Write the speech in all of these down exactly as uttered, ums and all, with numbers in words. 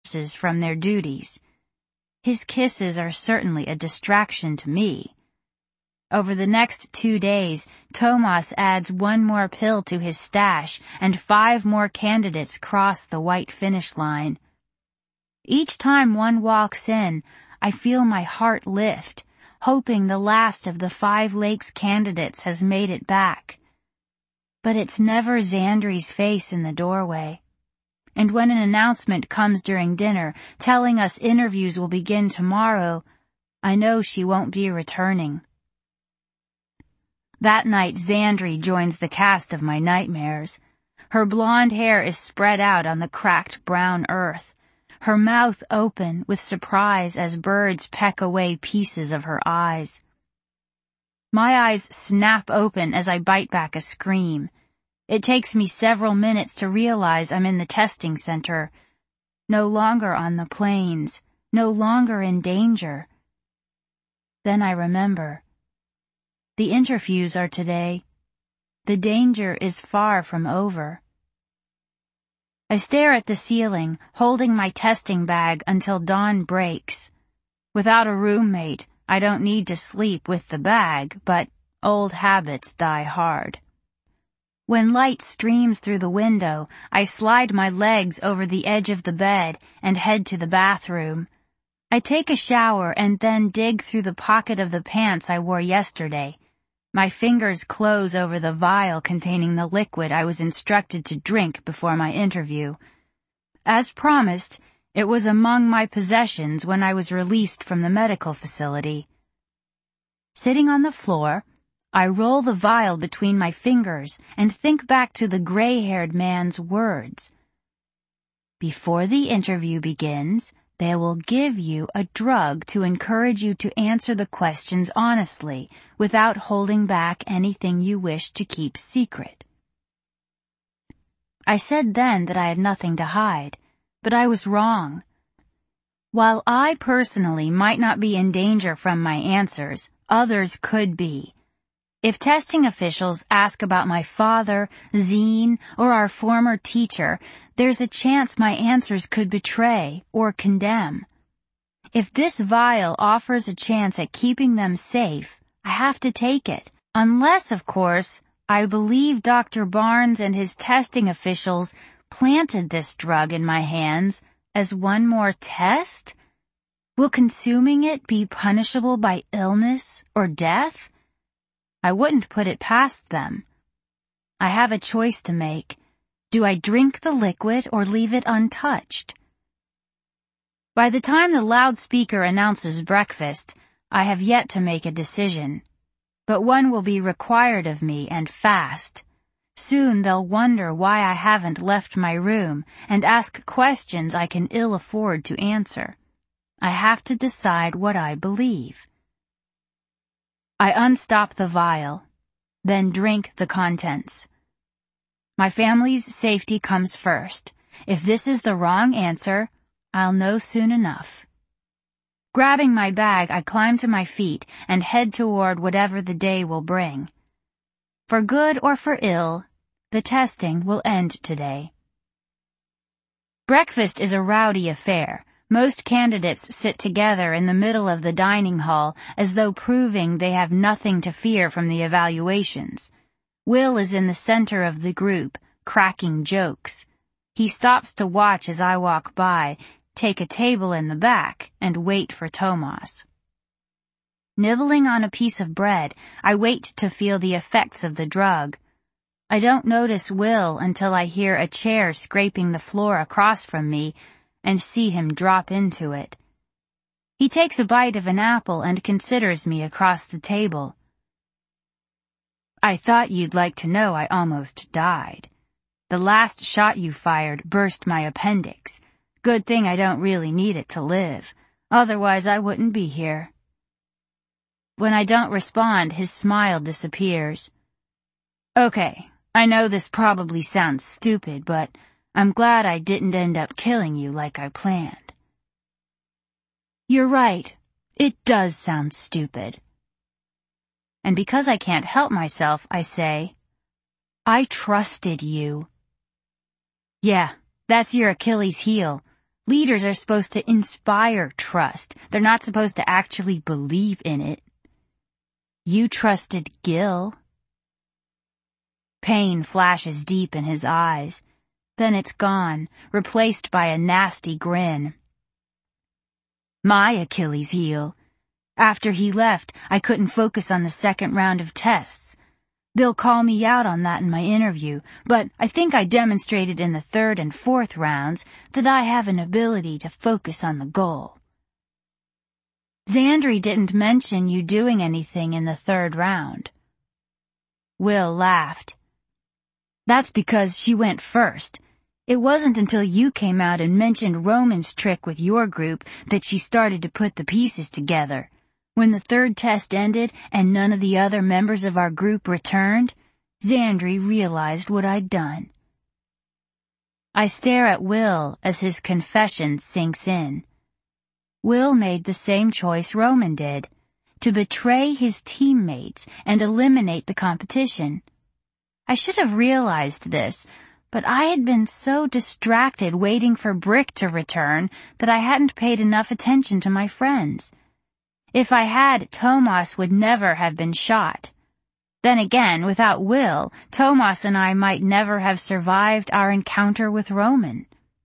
corpses from their duties. His kisses are certainly a distraction to me. Over the next two days, Tomas adds one more pill to his stash, and five more candidates cross the white finish line. Each time one walks in, I feel my heart lift, hoping the last of the Five Lakes candidates has made it back. But it's never Xandri's face in the doorway. And when an announcement comes during dinner telling us interviews will begin tomorrow, I know she won't be returning. That night, Xandri joins the cast of my nightmares. Her blonde hair is spread out on the cracked brown earth, her mouth open with surprise as birds peck away pieces of her eyes. My eyes snap open as I bite back a scream. It takes me several minutes to realize I'm in the testing center, no longer on the plains, no longer in danger. Then I remember. The interviews are today. The danger is far from over. I stare at the ceiling, holding my testing bag until dawn breaks. Without a roommate, I don't need to sleep with the bag, but old habits die hard. When light streams through the window, I slide my legs over the edge of the bed and head to the bathroom. I take a shower and then dig through the pocket of the pants I wore yesterday. My fingers close over the vial containing the liquid I was instructed to drink before my interview. As promised, it was among my possessions when I was released from the medical facility. Sitting on the floor, I roll the vial between my fingers and think back to the gray-haired man's words. Before the interview begins, they will give you a drug to encourage you to answer the questions honestly, without holding back anything you wish to keep secret. I said then that I had nothing to hide, but I was wrong. While I personally might not be in danger from my answers, others could be. If testing officials ask about my father, Zine, or our former teacher, there's a chance my answers could betray or condemn. If this vial offers a chance at keeping them safe, I have to take it. Unless, of course, I believe Doctor Barnes and his testing officials planted this drug in my hands as one more test? Will consuming it be punishable by illness or death? I wouldn't put it past them. I have a choice to make. Do I drink the liquid or leave it untouched? By the time the loudspeaker announces breakfast, I have yet to make a decision. But one will be required of me and fast. Soon they'll wonder why I haven't left my room and ask questions I can ill afford to answer. I have to decide what I believe. I unstop the vial, then drink the contents. My family's safety comes first. If this is the wrong answer, I'll know soon enough. Grabbing my bag, I climb to my feet and head toward whatever the day will bring. For good or for ill, the testing will end today. Breakfast is a rowdy affair. Most candidates sit together in the middle of the dining hall as though proving they have nothing to fear from the evaluations. Will is in the center of the group, cracking jokes. He stops to watch as I walk by, take a table in the back, and wait for Tomas. Nibbling on a piece of bread, I wait to feel the effects of the drug. I don't notice Will until I hear a chair scraping the floor across from me, and see him drop into it. He takes a bite of an apple and considers me across the table. I thought you'd like to know I almost died. The last shot you fired burst my appendix. Good thing I don't really need it to live. Otherwise I wouldn't be here. When I don't respond, his smile disappears. Okay, I know this probably sounds stupid, but I'm glad I didn't end up killing you like I planned. You're right. It does sound stupid. And because I can't help myself, I say, I trusted you. Yeah, that's your Achilles heel. Leaders are supposed to inspire trust. They're not supposed to actually believe in it. You trusted Gil. Pain flashes deep in his eyes. Then it's gone, replaced by a nasty grin. My Achilles heel. After he left, I couldn't focus on the second round of tests. They'll call me out on that in my interview, but I think I demonstrated in the third and fourth rounds that I have an ability to focus on the goal. Xandri didn't mention you doing anything in the third round. Will laughed. That's because she went first. It wasn't until you came out and mentioned Roman's trick with your group that she started to put the pieces together. When the third test ended and none of the other members of our group returned, Xandri realized what I'd done. I stare at Will as his confession sinks in. Will made the same choice Roman did, to betray his teammates and eliminate the competition. I should have realized this, but I had been so distracted waiting for Brick to return that I hadn't paid enough attention to my friends. If I had, Tomas would never have been shot. Then again, without Will, Tomas and I might never have survived our encounter with Roman.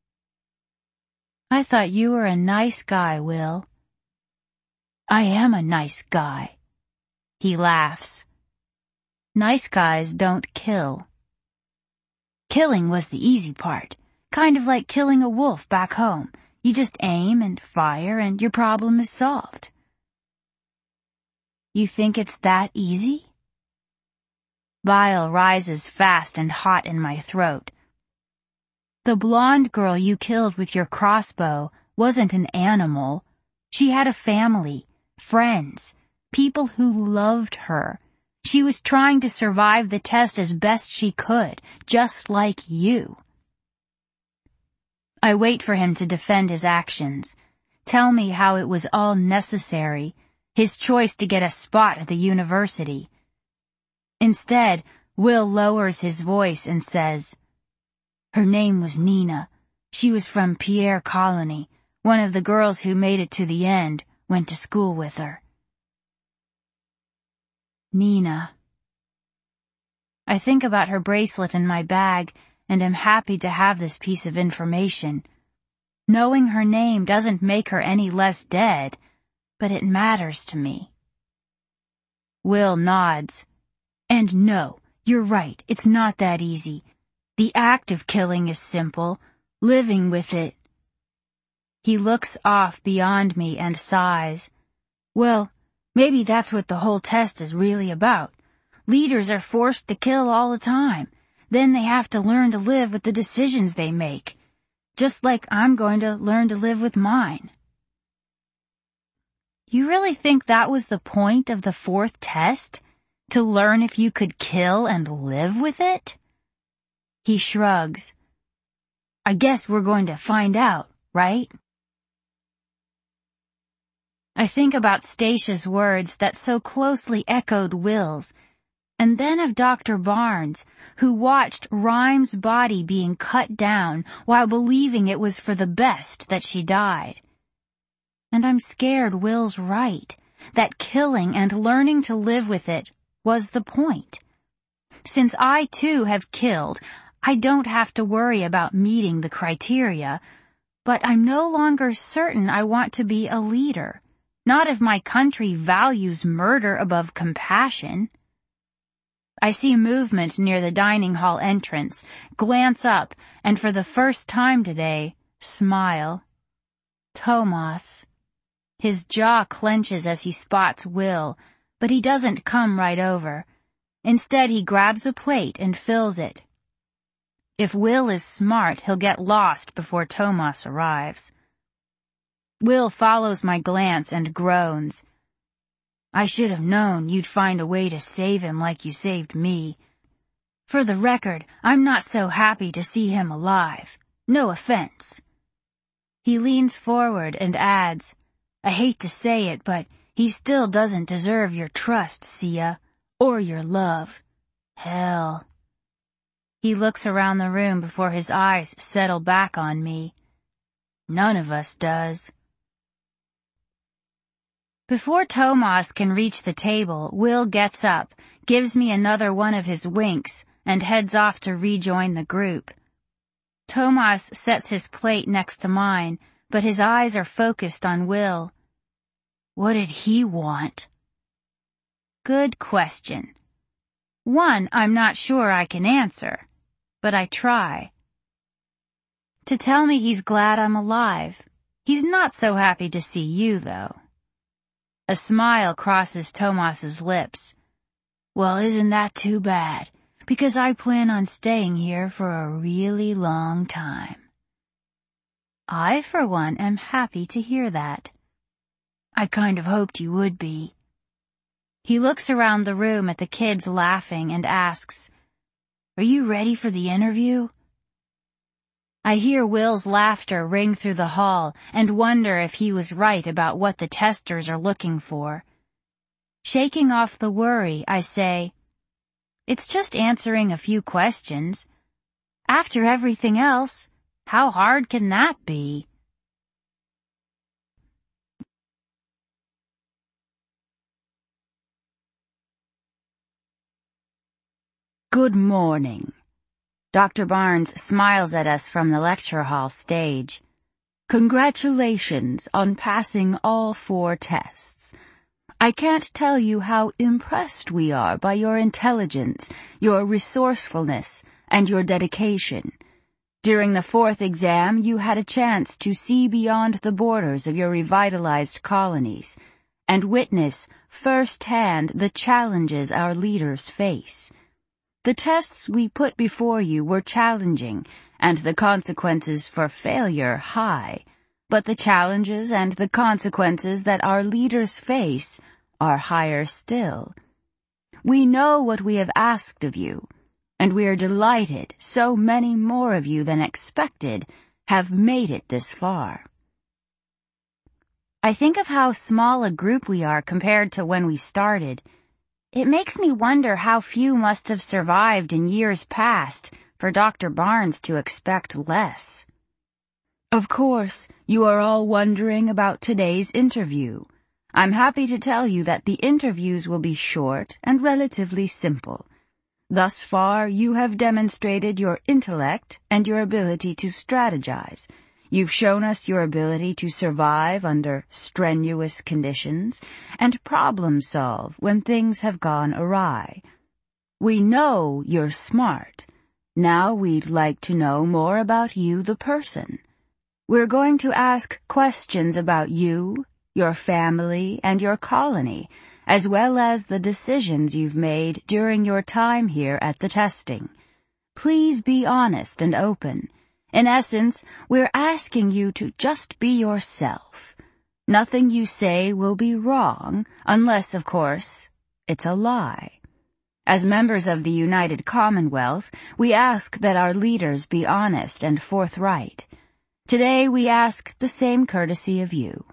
I thought you were a nice guy, Will. I am a nice guy. He laughs. Nice guys don't kill. Killing was the easy part, kind of like killing a wolf back home. You just aim and fire and your problem is solved. You think it's that easy? Bile rises fast and hot in my throat. The blonde girl you killed with your crossbow wasn't an animal. She had a family, friends, people who loved her. She was trying to survive the test as best she could, just like you. I wait for him to defend his actions, tell me how it was all necessary, his choice to get a spot at the university. Instead, Will lowers his voice and says, Her name was Nina. She was from Pierre Colony. One of the girls who made it to the end went to school with her. Nina. I think about her bracelet in my bag and am happy to have this piece of information. Knowing her name doesn't make her any less dead, but it matters to me. Will nods. And no, you're right, it's not that easy. The act of killing is simple, living with it. He looks off beyond me and sighs. Well, maybe that's what the whole test is really about. Leaders are forced to kill all the time. Then they have to learn to live with the decisions they make. Just like I'm going to learn to live with mine. You really think that was the point of the fourth test? To learn if you could kill and live with it? He shrugs. I guess we're going to find out, right? I think about Stasia's words that so closely echoed Will's, and then of Doctor Barnes, who watched Rhyme's body being cut down while believing it was for the best that she died. And I'm scared Will's right, that killing and learning to live with it was the point. Since I too have killed, I don't have to worry about meeting the criteria, but I'm no longer certain I want to be a leader, not if my country values murder above compassion. I see movement near the dining hall entrance, glance up, and for the first time today, smile. Tomas. His jaw clenches as he spots Will, but he doesn't come right over. Instead, he grabs a plate and fills it. If Will is smart, he'll get lost before Tomas arrives. Will follows my glance and groans. I should have known you'd find a way to save him like you saved me. For the record, I'm not so happy to see him alive. No offense. He leans forward and adds, I hate to say it, but he still doesn't deserve your trust, Sia, or your love. Hell. He looks around the room before his eyes settle back on me. None of us does. Before Tomas can reach the table, Will gets up, gives me another one of his winks, and heads off to rejoin the group. Tomas sets his plate next to mine, but his eyes are focused on Will. What did he want? Good question. One I'm not sure I can answer, but I try. To tell me he's glad I'm alive. He's not so happy to see you, though. A smile crosses Tomas's lips. Well, isn't that too bad? Because I plan on staying here for a really long time. I, for one, am happy to hear that. I kind of hoped you would be. He looks around the room at the kids laughing and asks, Are you ready for the interview? I hear Will's laughter ring through the hall and wonder if he was right about what the testers are looking for. Shaking off the worry, I say, It's just answering a few questions. After everything else, how hard can that be? Good morning. Doctor Barnes smiles at us from the lecture hall stage. Congratulations on passing all four tests. I can't tell you how impressed we are by your intelligence, your resourcefulness, and your dedication. During the fourth exam, you had a chance to see beyond the borders of your revitalized colonies and witness firsthand the challenges our leaders face. The tests we put before you were challenging, and the consequences for failure high, but the challenges and the consequences that our leaders face are higher still. We know what we have asked of you, and we are delighted so many more of you than expected have made it this far. I think of how small a group we are compared to when we started. It makes me wonder how few must have survived in years past for Doctor Barnes to expect less. Of course, you are all wondering about today's interview. I'm happy to tell you that the interviews will be short and relatively simple. Thus far, you have demonstrated your intellect and your ability to strategize. You've shown us your ability to survive under strenuous conditions and problem solve when things have gone awry. We know you're smart. Now we'd like to know more about you, the person. We're going to ask questions about you, your family, and your colony, as well as the decisions you've made during your time here at the testing. Please be honest and open. In essence, we're asking you to just be yourself. Nothing you say will be wrong, unless, of course, it's a lie. As members of the United Commonwealth, we ask that our leaders be honest and forthright. Today we ask the same courtesy of you.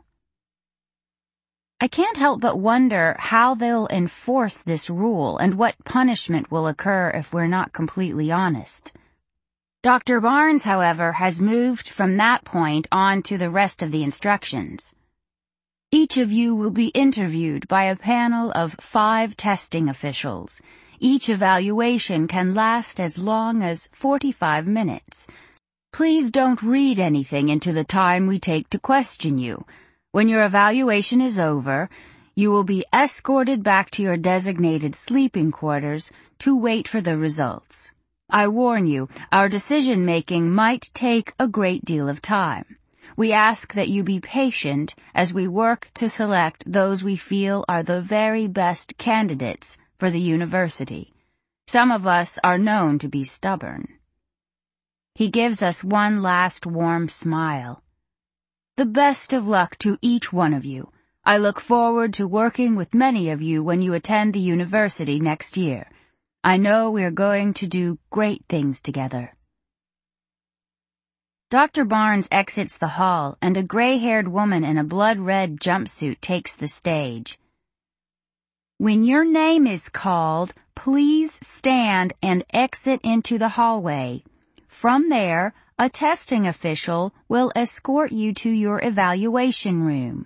I can't help but wonder how they'll enforce this rule and what punishment will occur if we're not completely honest. Doctor Barnes, however, has moved from that point on to the rest of the instructions. Each of you will be interviewed by a panel of five testing officials. Each evaluation can last as long as forty-five minutes. Please don't read anything into the time we take to question you. When your evaluation is over, you will be escorted back to your designated sleeping quarters to wait for the results. I warn you, our decision-making might take a great deal of time. We ask that you be patient as we work to select those we feel are the very best candidates for the university. Some of us are known to be stubborn. He gives us one last warm smile. The best of luck to each one of you. I look forward to working with many of you when you attend the university next year. I know we're going to do great things together. Doctor Barnes exits the hall, and a gray-haired woman in a blood-red jumpsuit takes the stage. When your name is called, please stand and exit into the hallway. From there, A testing official will escort you to your evaluation room.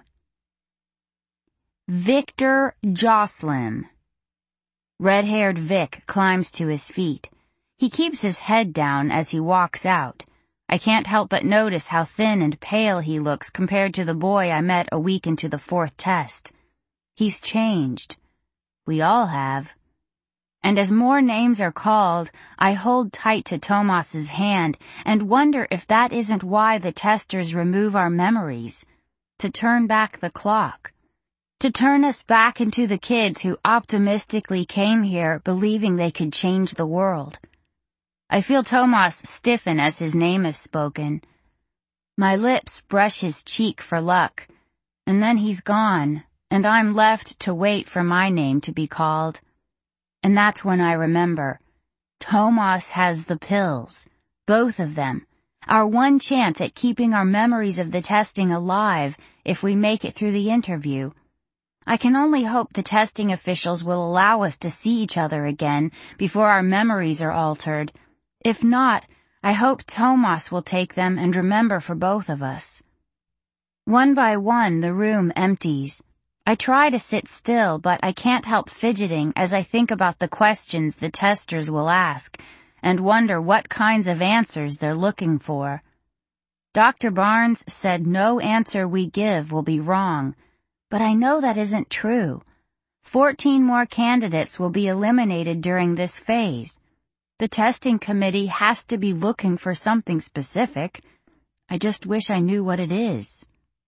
Victor Jocelyn. Red-haired Vic climbs to his feet. He keeps his head down as he walks out. I can't help but notice how thin and pale he looks compared to the boy I met a week into the fourth test. He's changed. We all have. And as more names are called, I hold tight to Tomas's hand and wonder if that isn't why the testers remove our memories. To turn back the clock. To turn us back into the kids who optimistically came here believing they could change the world. I feel Tomas stiffen as his name is spoken. My lips brush his cheek for luck, and then he's gone, and I'm left to wait for my name to be called. And that's when I remember. Tomas has the pills. Both of them. Our one chance at keeping our memories of the testing alive if we make it through the interview. I can only hope the testing officials will allow us to see each other again before our memories are altered. If not, I hope Tomas will take them and remember for both of us. One by one, the room empties. I try to sit still, but I can't help fidgeting as I think about the questions the testers will ask and wonder what kinds of answers they're looking for. Doctor Barnes said no answer we give will be wrong, but I know that isn't true. Fourteen more candidates will be eliminated during this phase. The testing committee has to be looking for something specific. I just wish I knew what it is.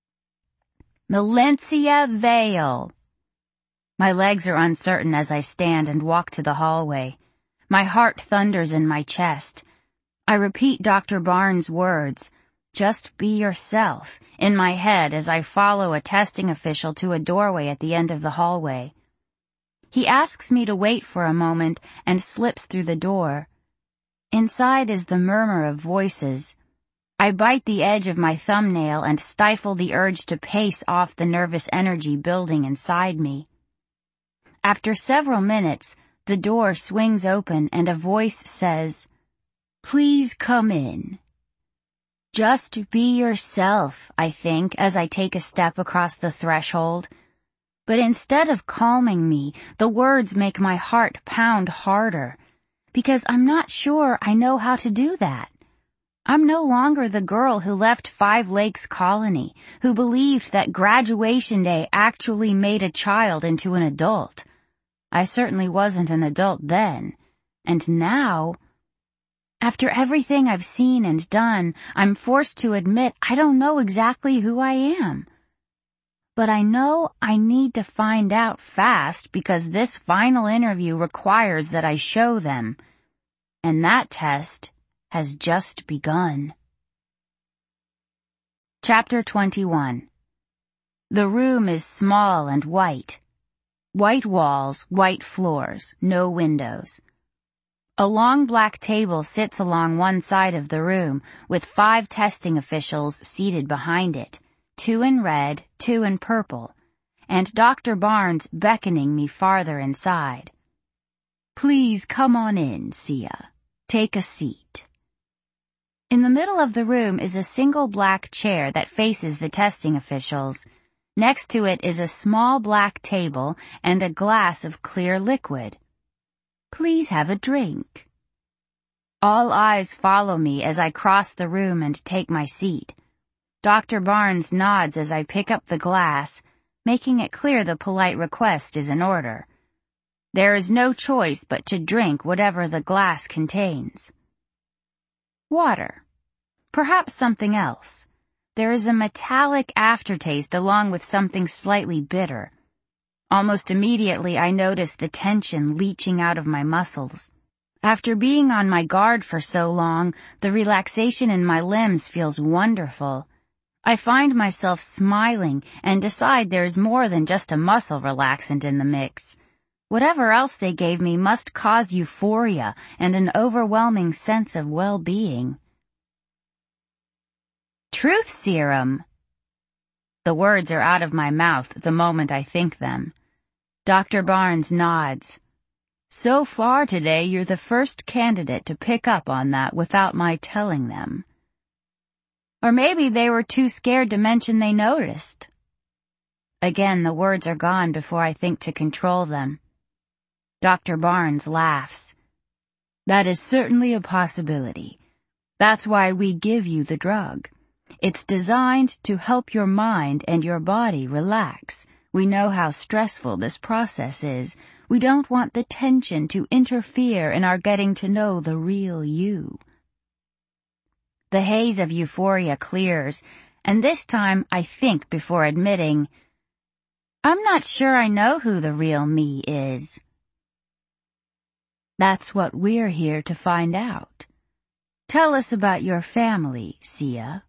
Melensia Vale. My legs are uncertain as I stand and walk to the hallway. My heart thunders in my chest. I repeat Doctor Barnes' words, "Just be yourself," in my head as I follow a testing official to a doorway at the end of the hallway. He asks me to wait for a moment and slips through the door. Inside is the murmur of voices. I bite the edge of my thumbnail and stifle the urge to pace off the nervous energy building inside me. After several minutes, the door swings open and a voice says, "Please come in." Just be yourself, I think, as I take a step across the threshold. But instead of calming me, the words make my heart pound harder, because I'm not sure I know how to do that. I'm no longer the girl who left Five Lakes Colony, who believed that graduation day actually made a child into an adult. I certainly wasn't an adult then, and now, after everything I've seen and done, I'm forced to admit I don't know exactly who I am. But I know I need to find out fast because this final interview requires that I show them. And that test has just begun. Chapter twenty-one. The room is small and white. White walls, white floors, no windows. A long black table sits along one side of the room with five testing officials seated behind it, two in red, two in purple, and Doctor Barnes beckoning me farther inside. "Please come on in, Sia. Take a seat." In the middle of the room is a single black chair that faces the testing officials. Next to it is a small black table and a glass of clear liquid. "Please have a drink." All eyes follow me as I cross the room and take my seat. Doctor Barnes nods as I pick up the glass, making it clear the polite request is in order. There is no choice but to drink whatever the glass contains. Water. Perhaps something else. There is a metallic aftertaste along with something slightly bitter. Almost immediately I notice the tension leaching out of my muscles. After being on my guard for so long, the relaxation in my limbs feels wonderful. I find myself smiling and decide there's more than just a muscle relaxant in the mix. Whatever else they gave me must cause euphoria and an overwhelming sense of well-being. Truth serum. The words are out of my mouth the moment I think them. Doctor Barnes nods. So far today, you're the first candidate to pick up on that without my telling them. Or maybe they were too scared to mention they noticed. Again, the words are gone before I think to control them. Doctor Barnes laughs. That is certainly a possibility. That's why we give you the drug. It's designed to help your mind and your body relax. We know how stressful this process is. We don't want the tension to interfere in our getting to know the real you. The haze of euphoria clears, and this time I think before admitting, I'm not sure I know who the real me is. That's what we're here to find out. Tell us about your family, Sia.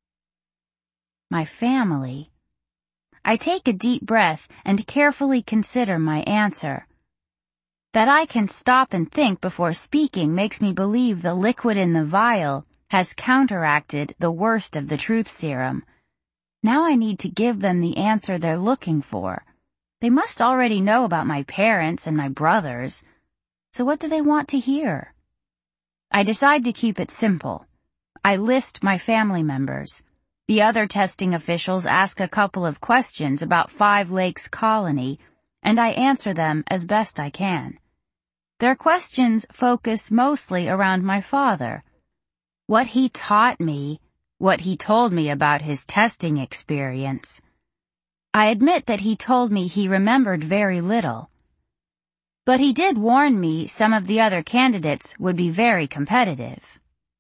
My family? I take a deep breath and carefully consider my answer. That I can stop and think before speaking makes me believe the liquid in the vial has counteracted the worst of the truth serum. Now I need to give them the answer they're looking for. They must already know about my parents and my brothers. So what do they want to hear? I decide to keep it simple. I list my family members. The other testing officials ask a couple of questions about Five Lakes Colony, and I answer them as best I can. Their questions focus mostly around my father. What he taught me, what he told me about his testing experience. I admit that he told me he remembered very little. But he did warn me some of the other candidates would be very competitive.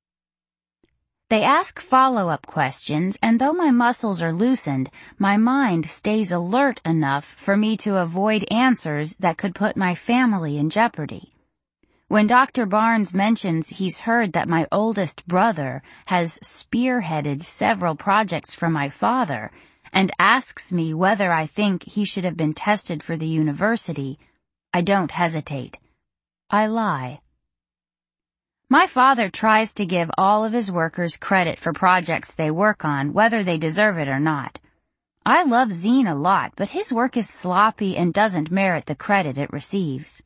They ask follow-up questions, and though my muscles are loosened, my mind stays alert enough for me to avoid answers that could put my family in jeopardy. When Doctor Barnes mentions he's heard that my oldest brother has spearheaded several projects for my father and asks me whether I think he should have been tested for the university, I don't hesitate. I lie. My father tries to give all of his workers credit for projects they work on, whether they deserve it or not. I love Zine a lot, but his work is sloppy and doesn't merit the credit it receives.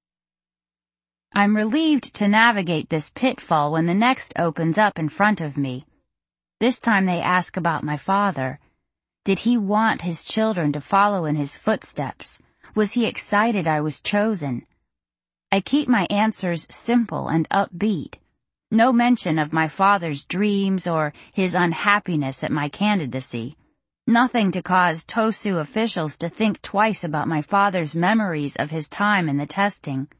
I'm relieved to navigate this pitfall when the next opens up in front of me. This time they ask about my father. Did he want his children to follow in his footsteps? Was he excited I was chosen? I keep my answers simple and upbeat. No mention of my father's dreams or his unhappiness at my candidacy. Nothing to cause TOSU officials to think twice about my father's memories of his time in the testing.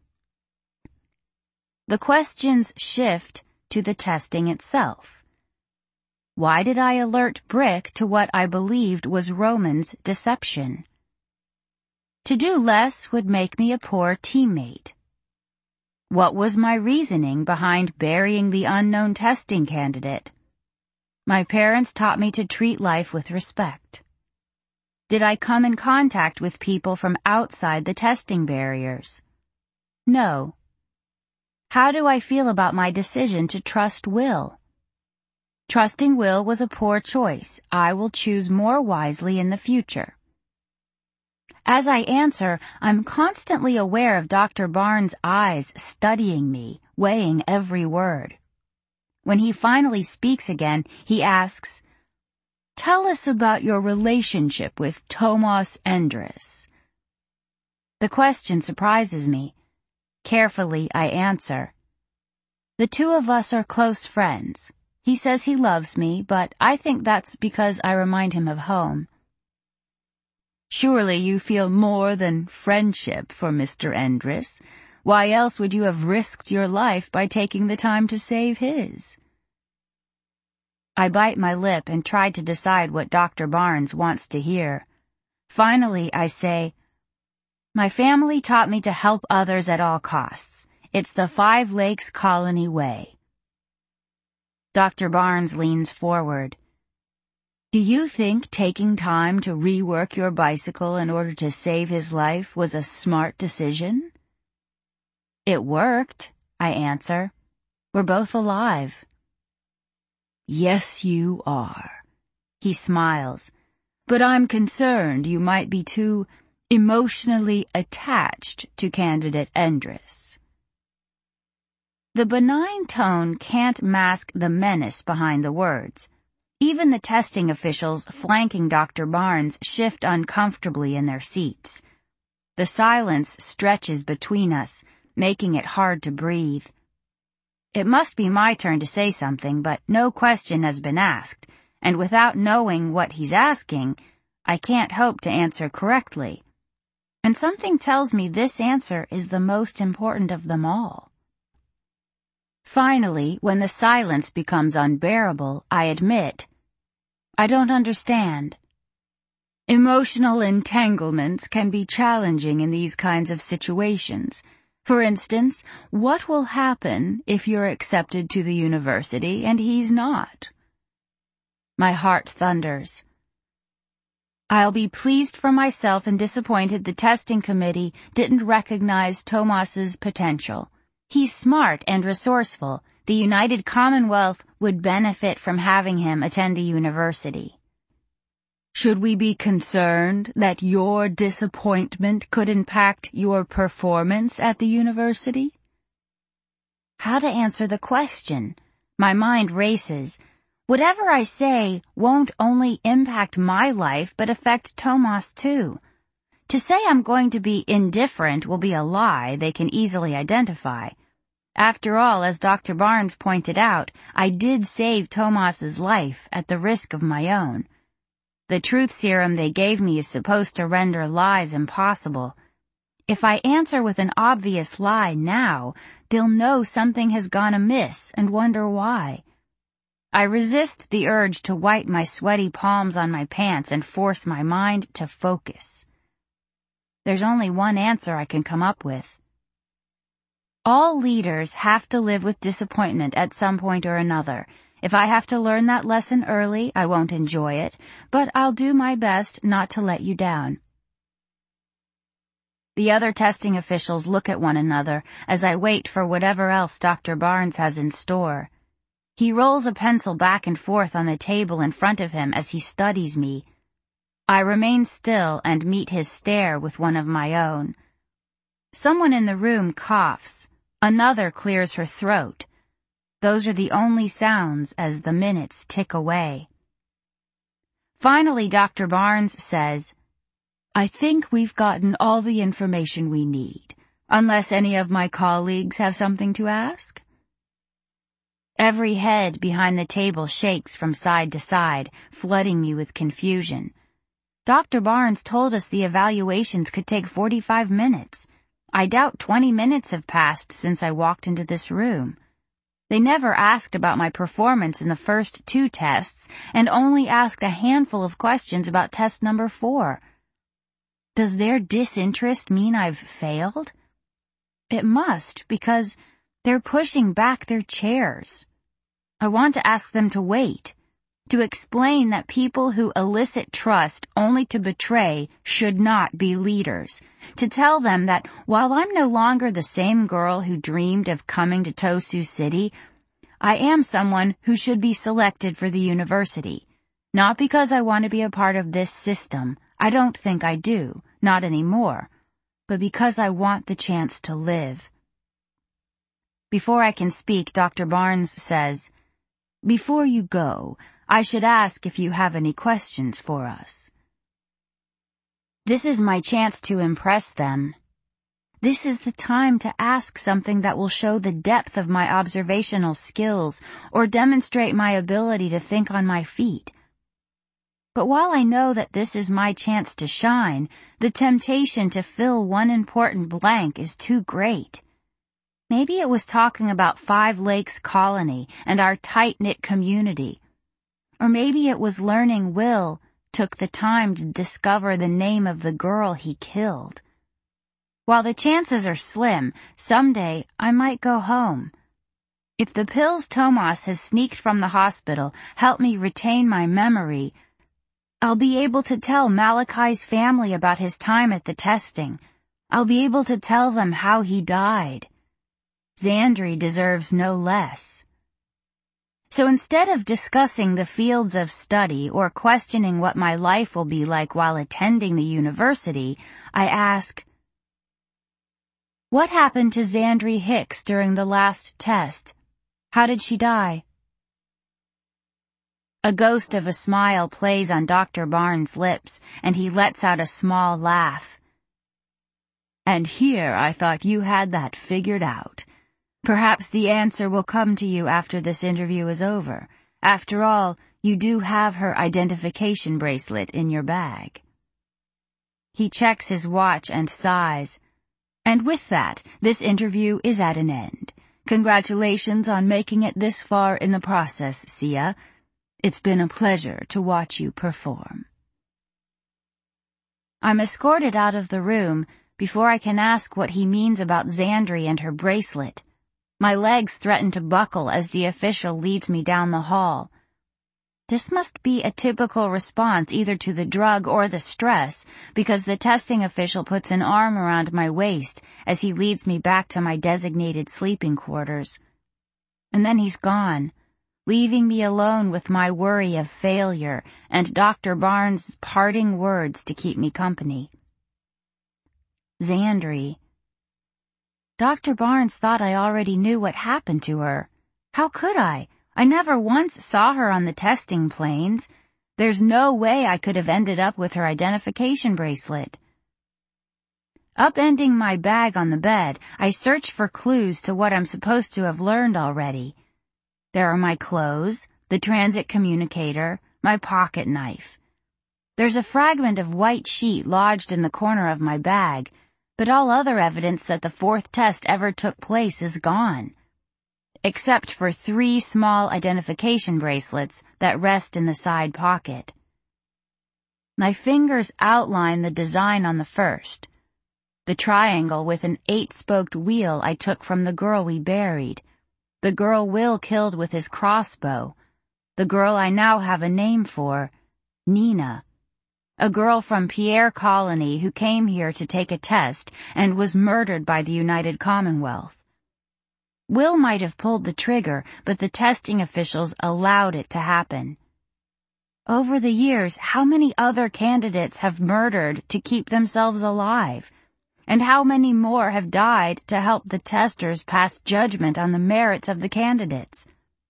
The questions shift to the testing itself. Why did I alert Brick to what I believed was Roman's deception? To do less would make me a poor teammate. What was my reasoning behind burying the unknown testing candidate? My parents taught me to treat life with respect. Did I come in contact with people from outside the testing barriers? No. How do I feel about my decision to trust Will? Trusting Will was a poor choice. I will choose more wisely in the future. As I answer, I'm constantly aware of Doctor Barnes' eyes studying me, weighing every word. When he finally speaks again, he asks, "Tell us about your relationship with Tomas Endres." The question surprises me. Carefully, I answer, "The two of us are close friends. He says he loves me, but I think that's because I remind him of home." "Surely you feel more than friendship for Mister Endres. Why else would you have risked your life by taking the time to save his?" I bite my lip and try to decide what Doctor Barnes wants to hear. Finally, I say, "My family taught me to help others at all costs. It's the Five Lakes Colony way." Doctor Barnes leans forward. "Do you think taking time to rework your bicycle in order to save his life was a smart decision?" "It worked," I answer. "We're both alive." "Yes, you are." He smiles. "But I'm concerned you might be too emotionally attached to candidate Endres." The benign tone can't mask the menace behind the words. Even the testing officials flanking Doctor Barnes shift uncomfortably in their seats. The silence stretches between us, making it hard to breathe. It must be my turn to say something, but no question has been asked, and without knowing what he's asking, I can't hope to answer correctly. And something tells me this answer is the most important of them all. Finally, when the silence becomes unbearable, I admit, I don't understand. Emotional entanglements can be challenging in these kinds of situations. For instance, what will happen if you're accepted to the university and he's not? My heart thunders. I'll be pleased for myself and disappointed the testing committee didn't recognize Tomas's potential. He's smart and resourceful. The United Commonwealth would benefit from having him attend the university. Should we be concerned that your disappointment could impact your performance at the university? How to answer the question? My mind races. Whatever I say won't only impact my life but affect Tomas too. To say I'm going to be indifferent will be a lie they can easily identify. After all, as Doctor Barnes pointed out, I did save Tomas's life at the risk of my own. The truth serum they gave me is supposed to render lies impossible. If I answer with an obvious lie now, they'll know something has gone amiss and wonder why. I resist the urge to wipe my sweaty palms on my pants and force my mind to focus. There's only one answer I can come up with. All leaders have to live with disappointment at some point or another. If I have to learn that lesson early, I won't enjoy it, but I'll do my best not to let you down. The other testing officials look at one another as I wait for whatever else Doctor Barnes has in store. He rolls a pencil back and forth on the table in front of him as he studies me. I remain still and meet his stare with one of my own. Someone in the room coughs. Another clears her throat. Those are the only sounds as the minutes tick away. Finally, Doctor Barnes says, I think we've gotten all the information we need, unless any of my colleagues have something to ask. Every head behind the table shakes from side to side, flooding me with confusion. Doctor Barnes told us the evaluations could take forty-five minutes. I doubt twenty minutes have passed since I walked into this room. They never asked about my performance in the first two tests and only asked a handful of questions about test number four. Does their disinterest mean I've failed? It must, because they're pushing back their chairs. I want to ask them to wait, to explain that people who elicit trust only to betray should not be leaders, to tell them that while I'm no longer the same girl who dreamed of coming to Tosu City, I am someone who should be selected for the university. Not because I want to be a part of this system, I don't think I do, not anymore, but because I want the chance to live. Before I can speak, Doctor Barnes says, Before you go, I should ask if you have any questions for us. This is my chance to impress them. This is the time to ask something that will show the depth of my observational skills or demonstrate my ability to think on my feet. But while I know that this is my chance to shine, the temptation to fill one important blank is too great. Maybe it was talking about Five Lakes Colony and our tight-knit community. Or maybe it was learning Will took the time to discover the name of the girl he killed. While the chances are slim, someday I might go home. If the pills Tomas has sneaked from the hospital help me retain my memory, I'll be able to tell Malachi's family about his time at the testing. I'll be able to tell them how he died. Xandri deserves no less. So instead of discussing the fields of study or questioning what my life will be like while attending the university, I ask, what happened to Xandri Hicks during the last test? How did she die? A ghost of a smile plays on Doctor Barnes' lips, and he lets out a small laugh. "And here I thought you had that figured out. Perhaps the answer will come to you after this interview is over. After all, you do have her identification bracelet in your bag." He checks his watch and sighs. "And with that, this interview is at an end. Congratulations on making it this far in the process, Sia. It's been a pleasure to watch you perform." I'm escorted out of the room before I can ask what he means about Xandri and her bracelet. My legs threaten to buckle as the official leads me down the hall. This must be a typical response either to the drug or the stress, because the testing official puts an arm around my waist as he leads me back to my designated sleeping quarters. And then he's gone, leaving me alone with my worry of failure and Doctor Barnes' parting words to keep me company. Xandri. Doctor Barnes thought I already knew what happened to her. How could I? I never once saw her on the testing planes. There's no way I could have ended up with her identification bracelet. Upending my bag on the bed, I search for clues to what I'm supposed to have learned already. There are my clothes, the transit communicator, my pocket knife. There's a fragment of white sheet lodged in the corner of my bag, but all other evidence that the fourth test ever took place is gone, except for three small identification bracelets that rest in the side pocket. My fingers outline the design on the first, the triangle with an eight-spoked wheel I took from the girl we buried, the girl Will killed with his crossbow, the girl I now have a name for, Nina. A girl from Pierre Colony who came here to take a test and was murdered by the United Commonwealth. Will might have pulled the trigger, but the testing officials allowed it to happen. Over the years, how many other candidates have murdered to keep themselves alive? And how many more have died to help the testers pass judgment on the merits of the candidates?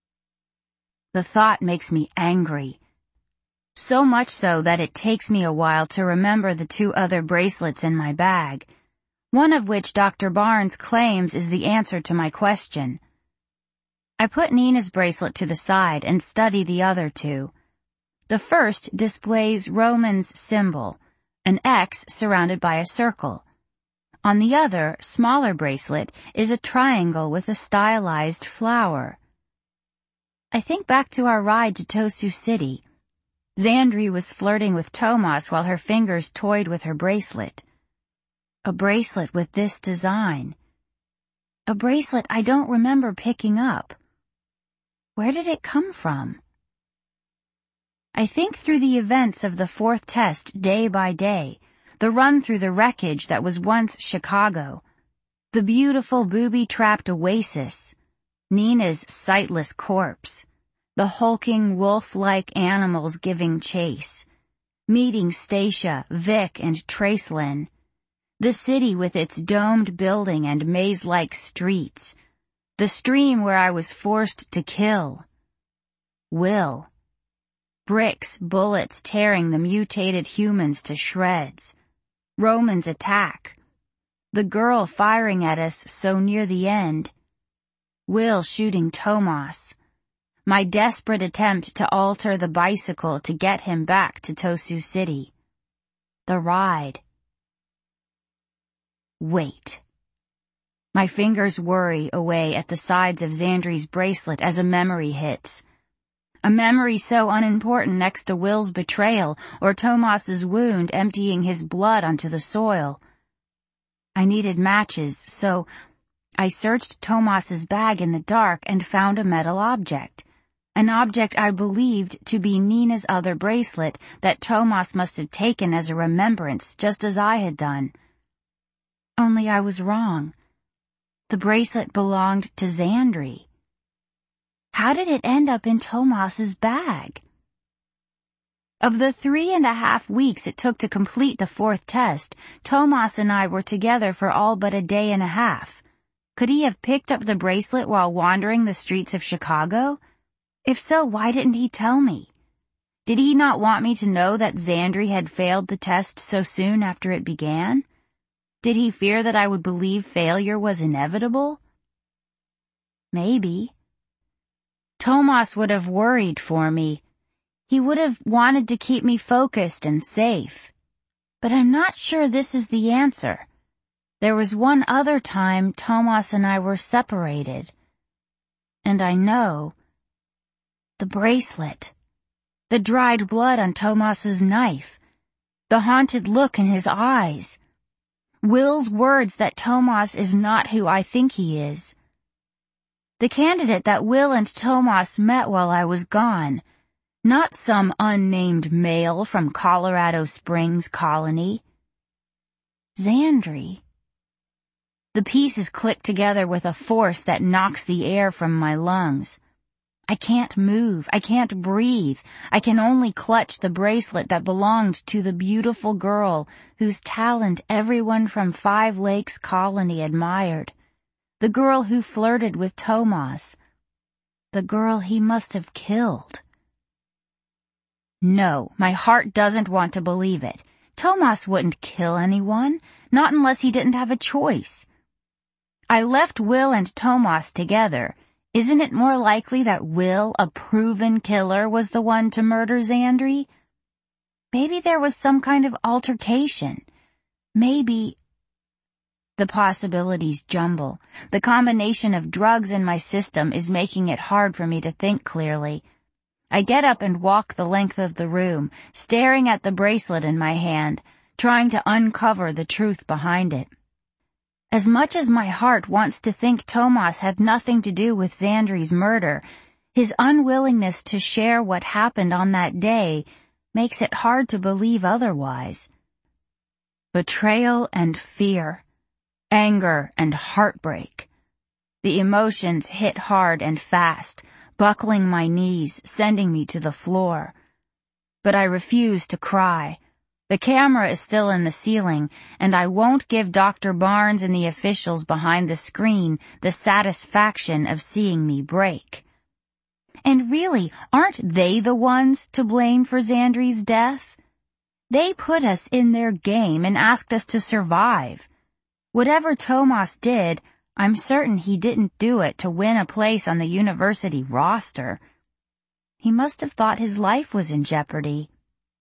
The thought makes me angry. So much so that it takes me a while to remember the two other bracelets in my bag, one of which Doctor Barnes claims is the answer to my question. I put Nina's bracelet to the side and study the other two. The first displays Roman's symbol, an X surrounded by a circle. On the other, smaller bracelet is a triangle with a stylized flower. I think back to our ride to Tosu City. Xandri was flirting with Tomas while her fingers toyed with her bracelet. A bracelet with this design. A bracelet I don't remember picking up. Where did it come from? I think through the events of the fourth test day by day, the run through the wreckage that was once Chicago, the beautiful booby-trapped oasis, Nina's sightless corpse, the hulking wolf-like animals giving chase, meeting Stacia, Vic, and Tracelyn, the city with its domed building and maze-like streets, the stream where I was forced to kill. Will. Bricks, bullets tearing the mutated humans to shreds. Roman's attack. The girl firing at us so near the end. Will shooting Tomas. My desperate attempt to alter the bicycle to get him back to Tosu City. The ride. Wait. My fingers worry away at the sides of Xandri's bracelet as a memory hits. A memory so unimportant next to Will's betrayal or Tomas's wound emptying his blood onto the soil. I needed matches, so I searched Tomas's bag in the dark and found a metal object. An object I believed to be Nina's other bracelet that Tomas must have taken as a remembrance just as I had done. Only I was wrong. The bracelet belonged to Xandri. How did it end up in Tomas's bag? Of the three and a half weeks it took to complete the fourth test, Tomas and I were together for all but a day and a half. Could he have picked up the bracelet while wandering the streets of Chicago? If so, why didn't he tell me? Did he not want me to know that Xandri had failed the test so soon after it began? Did he fear that I would believe failure was inevitable? Maybe. Tomas would have worried for me. He would have wanted to keep me focused and safe. But I'm not sure this is the answer. There was one other time Tomas and I were separated. And I know. The bracelet. The dried blood on Tomas's knife. The haunted look in his eyes. Will's words that Tomas is not who I think he is. The candidate that Will and Tomas met while I was gone. Not some unnamed male from Colorado Springs colony. Xandri. The pieces click together with a force that knocks the air from my lungs. I can't move. I can't breathe. I can only clutch the bracelet that belonged to the beautiful girl whose talent everyone from Five Lakes Colony admired. The girl who flirted with Tomas. The girl he must have killed. No, my heart doesn't want to believe it. Tomas wouldn't kill anyone, not unless he didn't have a choice. I left Will and Tomas together. Isn't it more likely that Will, a proven killer, was the one to murder Xandri? Maybe there was some kind of altercation. Maybe... The possibilities jumble. The combination of drugs in my system is making it hard for me to think clearly. I get up and walk the length of the room, staring at the bracelet in my hand, trying to uncover the truth behind it. As much as my heart wants to think Tomas had nothing to do with Xandri's murder, his unwillingness to share what happened on that day makes it hard to believe otherwise. Betrayal and fear, anger and heartbreak. The emotions hit hard and fast, buckling my knees, sending me to the floor. But I refuse to cry. The camera is still in the ceiling, and I won't give Doctor Barnes and the officials behind the screen the satisfaction of seeing me break. And really, aren't they the ones to blame for Xandri's death? They put us in their game and asked us to survive. Whatever Tomas did, I'm certain he didn't do it to win a place on the university roster. He must have thought his life was in jeopardy.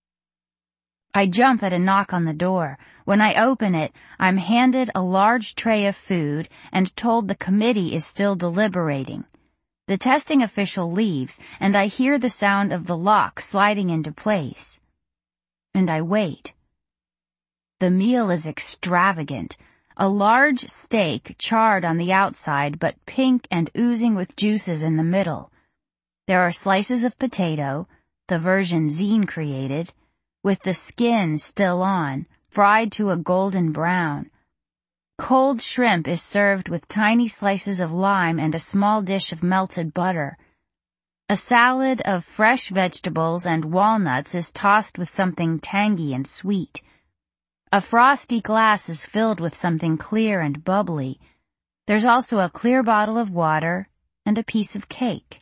I jump at a knock on the door. When I open it, I'm handed a large tray of food and told the committee is still deliberating. The testing official leaves, and I hear the sound of the lock sliding into place. And I wait. The meal is extravagant. A large steak charred on the outside but pink and oozing with juices in the middle. There are slices of potato, the version Zine created, with the skin still on, fried to a golden brown. Cold shrimp is served with tiny slices of lime and a small dish of melted butter. A salad of fresh vegetables and walnuts is tossed with something tangy and sweet. A frosty glass is filled with something clear and bubbly. There's also a clear bottle of water and a piece of cake.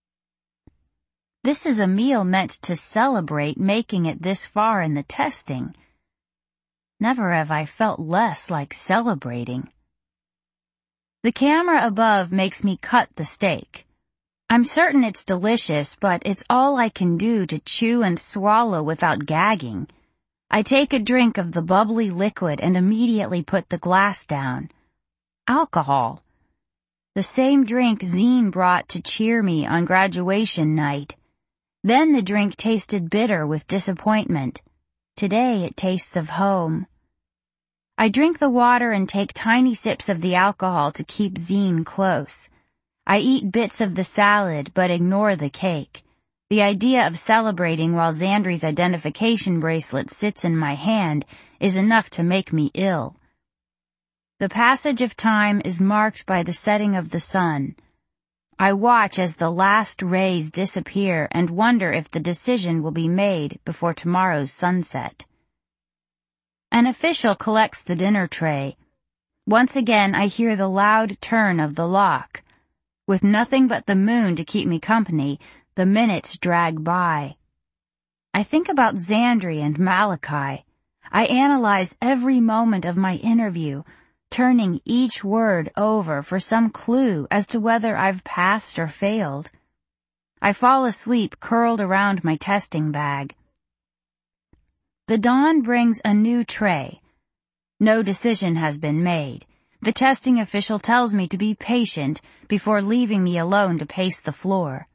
This is a meal meant to celebrate making it this far in the testing. Never have I felt less like celebrating. The camera above makes me cut the steak. I'm certain it's delicious, but it's all I can do to chew and swallow without gagging. I take a drink of the bubbly liquid and immediately put the glass down. Alcohol. The same drink Zine brought to cheer me on graduation night. Then the drink tasted bitter with disappointment. Today it tastes of home. I drink the water and take tiny sips of the alcohol to keep Zine close. I eat bits of the salad but ignore the cake. The idea of celebrating while Xandri's identification bracelet sits in my hand is enough to make me ill. The passage of time is marked by the setting of the sun. I watch as the last rays disappear and wonder if the decision will be made before tomorrow's sunset. An official collects the dinner tray. Once again I hear the loud turn of the lock. With nothing but the moon to keep me company, the minutes drag by. I think about Xandri and Malachi. I analyze every moment of my interview, turning each word over for some clue as to whether I've passed or failed. I fall asleep curled around my testing bag. The dawn brings a new tray. No decision has been made. The testing official tells me to be patient before leaving me alone to pace the floor.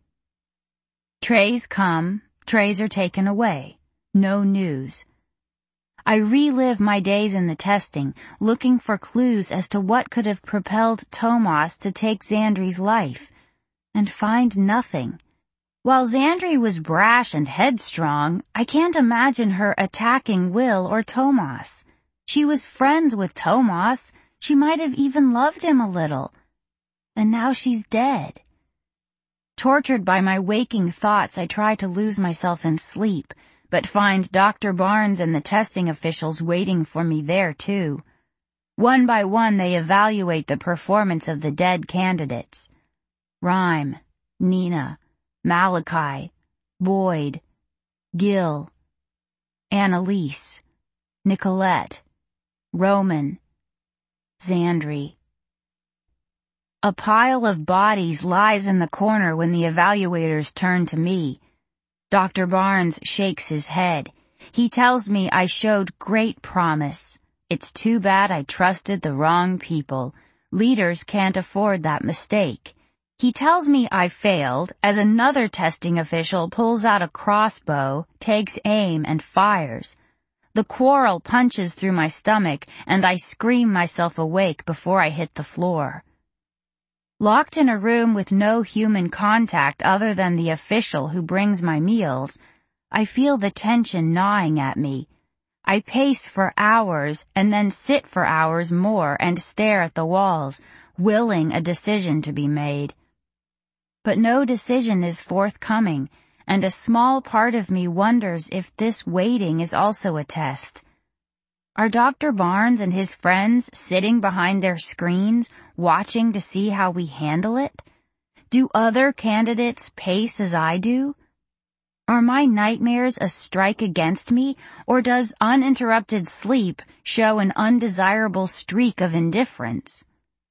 Trays come, trays are taken away. No news. I relive my days in the testing, looking for clues as to what could have propelled Tomas to take Xandri's life, and find nothing. While Xandri was brash and headstrong, I can't imagine her attacking Will or Tomas. She was friends with Tomas. She might have even loved him a little. And now she's dead. Tortured by my waking thoughts, I try to lose myself in sleep, but find Doctor Barnes and the testing officials waiting for me there too. One by one they evaluate the performance of the dead candidates. Rhyme, Nina, Malachi, Boyd, Gil, Annalise, Nicolette, Roman, Xandri. A pile of bodies lies in the corner when the evaluators turn to me. Doctor Barnes shakes his head. He tells me I showed great promise. It's too bad I trusted the wrong people. Leaders can't afford that mistake. He tells me I failed as another testing official pulls out a crossbow, takes aim, and fires. The quarrel punches through my stomach, and I scream myself awake before I hit the floor. Locked in a room with no human contact other than the official who brings my meals, I feel the tension gnawing at me. I pace for hours and then sit for hours more and stare at the walls, willing a decision to be made. But no decision is forthcoming, and a small part of me wonders if this waiting is also a test. Are Doctor Barnes and his friends sitting behind their screens, watching to see how we handle it? Do other candidates pace as I do? Are my nightmares a strike against me, or does uninterrupted sleep show an undesirable streak of indifference?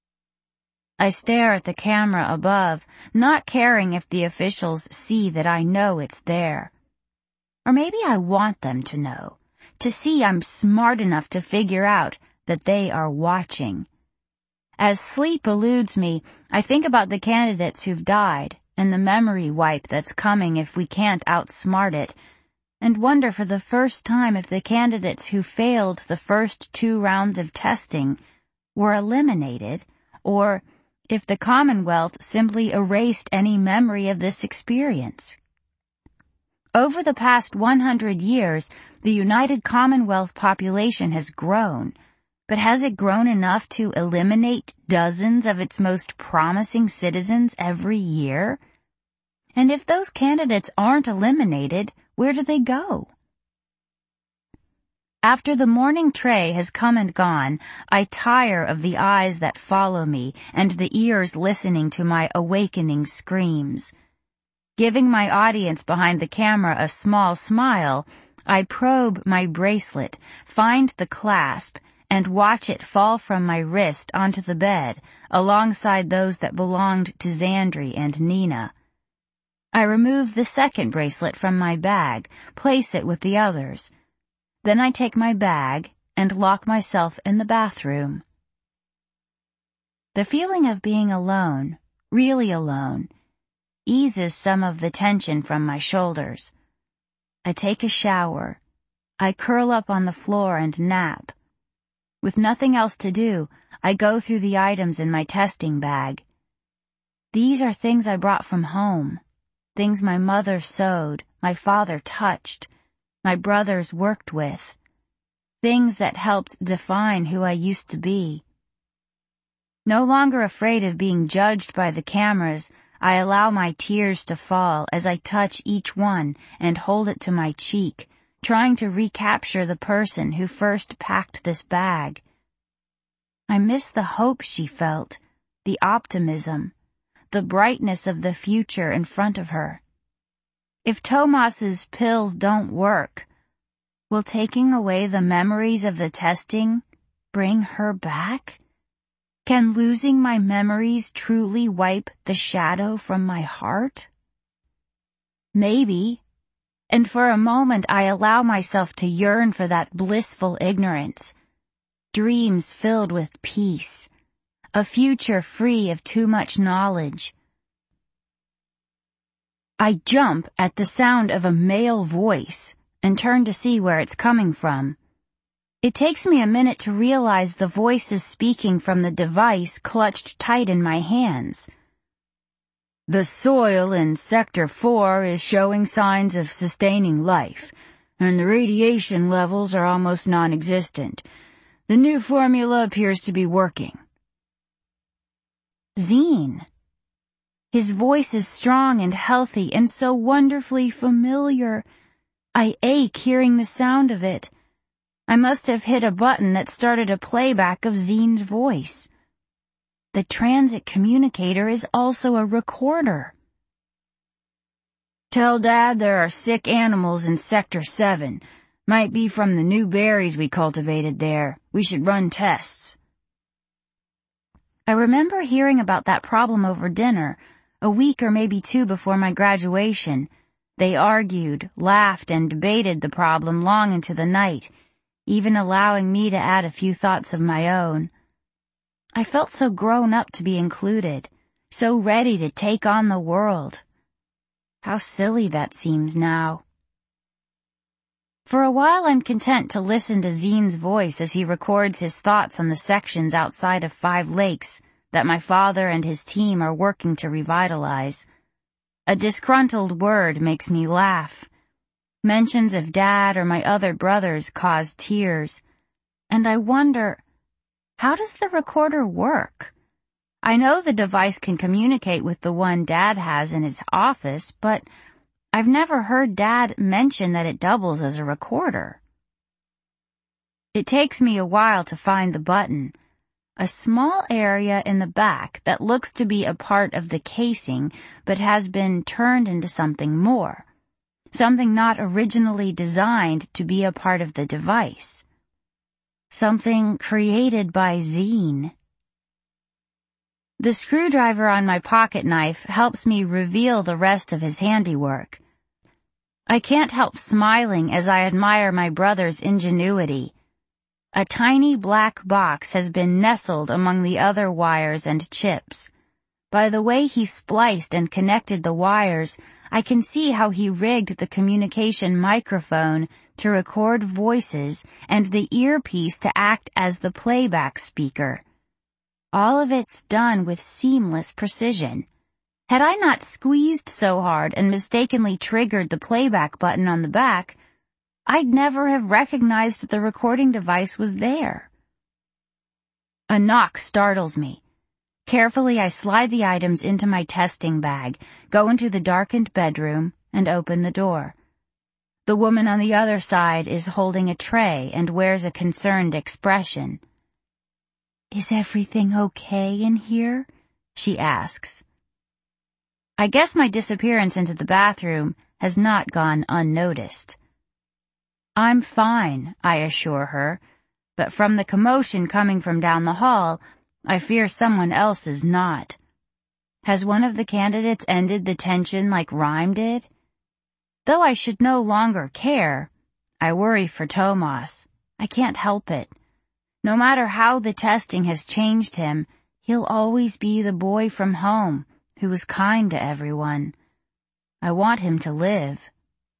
I stare at the camera above, not caring if the officials see that I know it's there. Or maybe I want them to know. To see I'm smart enough to figure out that they are watching. As sleep eludes me, I think about the candidates who've died and the memory wipe that's coming if we can't outsmart it, and wonder for the first time if the candidates who failed the first two rounds of testing were eliminated, or if the Commonwealth simply erased any memory of this experience. Over the past one hundred years, the United Commonwealth population has grown, but has it grown enough to eliminate dozens of its most promising citizens every year? And if those candidates aren't eliminated, where do they go? After the morning tray has come and gone, I tire of the eyes that follow me and the ears listening to my awakening screams. Giving my audience behind the camera a small smile, I probe my bracelet, find the clasp, and watch it fall from my wrist onto the bed, alongside those that belonged to Xandri and Nina. I remove the second bracelet from my bag, place it with the others. Then I take my bag and lock myself in the bathroom. The feeling of being alone, really alone, eases some of the tension from my shoulders. I take a shower. I curl up on the floor and nap. With nothing else to do, I go through the items in my testing bag. These are things I brought from home, things my mother sewed, my father touched, my brothers worked with, things that helped define who I used to be. No longer afraid of being judged by the cameras, I allow my tears to fall as I touch each one and hold it to my cheek, trying to recapture the person who first packed this bag. I miss the hope she felt, the optimism, the brightness of the future in front of her. If Tomas's pills don't work, will taking away the memories of the testing bring her back? Can losing my memories truly wipe the shadow from my heart? Maybe. And for a moment I allow myself to yearn for that blissful ignorance, dreams filled with peace, a future free of too much knowledge. I jump at the sound of a male voice and turn to see where it's coming from. It takes me a minute to realize the voice is speaking from the device clutched tight in my hands. The soil in Sector four is showing signs of sustaining life, and the radiation levels are almost non-existent. The new formula appears to be working. Zine. His voice is strong and healthy and so wonderfully familiar. I ache hearing the sound of it. I must have hit a button that started a playback of Zine's voice. The transit communicator is also a recorder. Tell Dad there are sick animals in Sector seven. Might be from the new berries we cultivated there. We should run tests. I remember hearing about that problem over dinner, a week or maybe two before my graduation. They argued, laughed, and debated the problem long into the night, even allowing me to add a few thoughts of my own. I felt so grown up to be included, so ready to take on the world. How silly that seems now. For a while I'm content to listen to Zine's voice as he records his thoughts on the sections outside of Five Lakes that my father and his team are working to revitalize. A disgruntled word makes me laugh. Mentions of Dad or my other brothers cause tears. And I wonder, how does the recorder work? I know the device can communicate with the one Dad has in his office, but I've never heard Dad mention that it doubles as a recorder. It takes me a while to find the button, a small area in the back that looks to be a part of the casing but has been turned into something more, something not originally designed to be a part of the device, something created by Zine. The screwdriver on my pocket knife helps me reveal the rest of his handiwork. I can't help smiling as I admire my brother's ingenuity. A tiny black box has been nestled among the other wires and chips. By the way he spliced and connected the wires, I can see how he rigged the communication microphone to record voices and the earpiece to act as the playback speaker. All of it's done with seamless precision. Had I not squeezed so hard and mistakenly triggered the playback button on the back, I'd never have recognized the recording device was there. A knock startles me. Carefully, I slide the items into my testing bag, go into the darkened bedroom, and open the door. The woman on the other side is holding a tray and wears a concerned expression. "Is everything okay in here?" she asks. I guess my disappearance into the bathroom has not gone unnoticed. "I'm fine," I assure her, but from the commotion coming from down the hall, I fear someone else is not. Has one of the candidates ended the tension like Rhyme did? Though I should no longer care, I worry for Tomas. I can't help it. No matter how the testing has changed him, he'll always be the boy from home who was kind to everyone. I want him to live.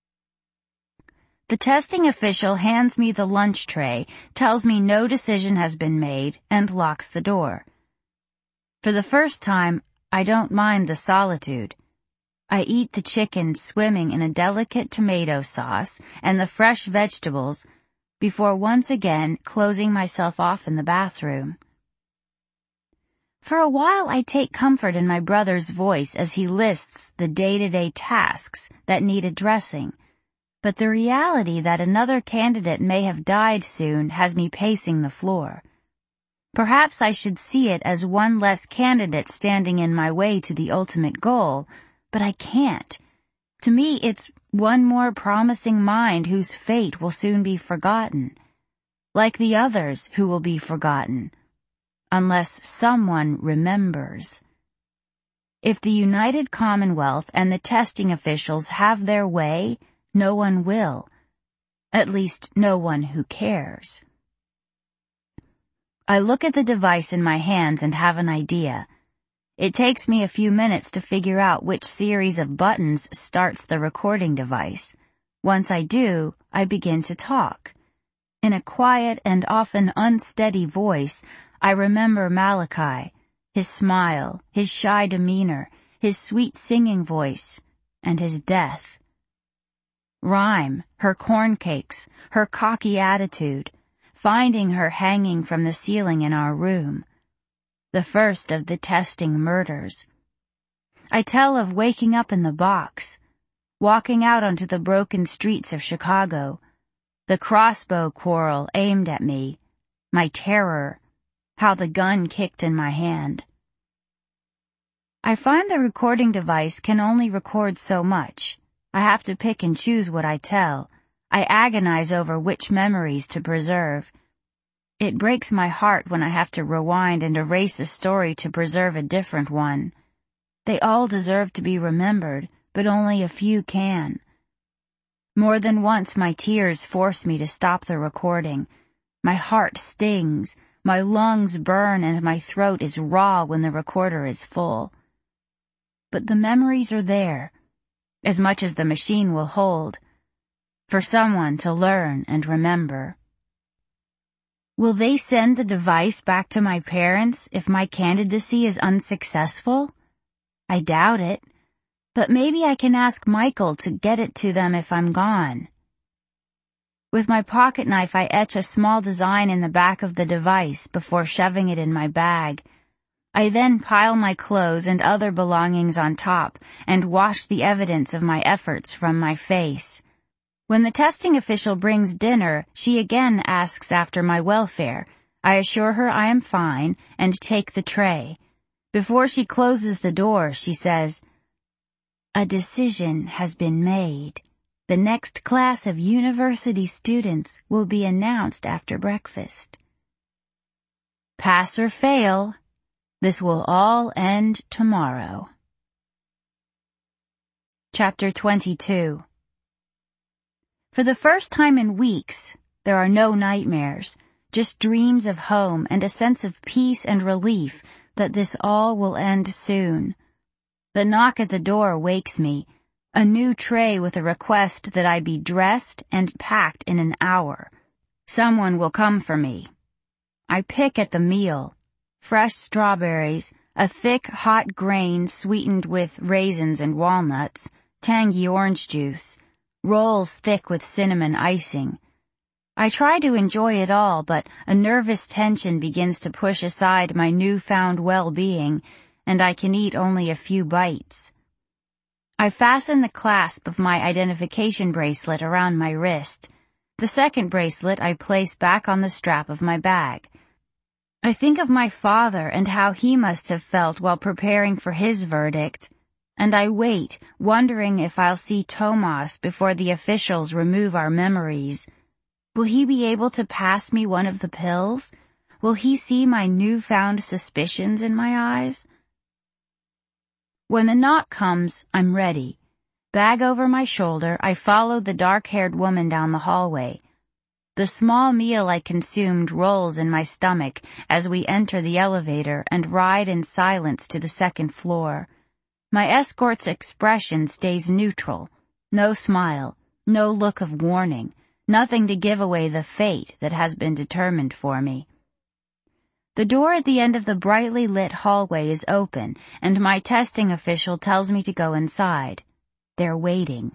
The testing official hands me the lunch tray, tells me no decision has been made, and locks the door. For the first time, I don't mind the solitude. I eat the chicken swimming in a delicate tomato sauce and the fresh vegetables before once again closing myself off in the bathroom. For a while I take comfort in my brother's voice as he lists the day-to-day tasks that need addressing, but the reality that another candidate may have died soon has me pacing the floor. Perhaps I should see it as one less candidate standing in my way to the ultimate goal, but I can't. To me, it's one more promising mind whose fate will soon be forgotten, like the others who will be forgotten, unless someone remembers. If the United Commonwealth and the testing officials have their way, no one will. At least no one who cares. I look at the device in my hands and have an idea. It takes me a few minutes to figure out which series of buttons starts the recording device. Once I do, I begin to talk. In a quiet and often unsteady voice, I remember Malachi, his smile, his shy demeanor, his sweet singing voice, and his death. Rhyme, her corn cakes, her cocky attitude, finding her hanging from the ceiling in our room. The first of the testing murders. I tell of waking up in the box, walking out onto the broken streets of Chicago, the crossbow quarrel aimed at me, my terror, how the gun kicked in my hand. I find the recording device can only record so much. I have to pick and choose what I tell. I agonize over which memories to preserve. It breaks my heart when I have to rewind and erase a story to preserve a different one. They all deserve to be remembered, but only a few can. More than once my tears force me to stop the recording. My heart stings, my lungs burn, and my throat is raw when the recorder is full. But the memories are there, as much as the machine will hold, for someone to learn and remember. Will they send the device back to my parents if my candidacy is unsuccessful? I doubt it, but maybe I can ask Michael to get it to them if I'm gone. With my pocket knife, I etch a small design in the back of the device before shoving it in my bag. I then pile my clothes and other belongings on top and wash the evidence of my efforts from my face. When the testing official brings dinner, she again asks after my welfare. I assure her I am fine and take the tray. Before she closes the door, she says, "A decision has been made. The next class of university students will be announced after breakfast. Pass or fail, this will all end tomorrow." Chapter twenty-two. For the first time in weeks, there are no nightmares, just dreams of home and a sense of peace and relief that this all will end soon. The knock at the door wakes me, a new tray with a request that I be dressed and packed in an hour. Someone will come for me. I pick at the meal. Fresh strawberries, a thick hot grain sweetened with raisins and walnuts, tangy orange juice, rolls thick with cinnamon icing. I try to enjoy it all, but a nervous tension begins to push aside my newfound well-being, and I can eat only a few bites. I fasten the clasp of my identification bracelet around my wrist. The second bracelet I place back on the strap of my bag. I think of my father and how he must have felt while preparing for his verdict, and I wait, wondering if I'll see Tomas before the officials remove our memories. Will he be able to pass me one of the pills? Will he see my newfound suspicions in my eyes? When the knock comes, I'm ready. Bag over my shoulder, I follow the dark-haired woman down the hallway. The small meal I consumed rolls in my stomach as we enter the elevator and ride in silence to the second floor. My escort's expression stays neutral. No smile, no look of warning, nothing to give away the fate that has been determined for me. The door at the end of the brightly lit hallway is open, and my testing official tells me to go inside. They're waiting.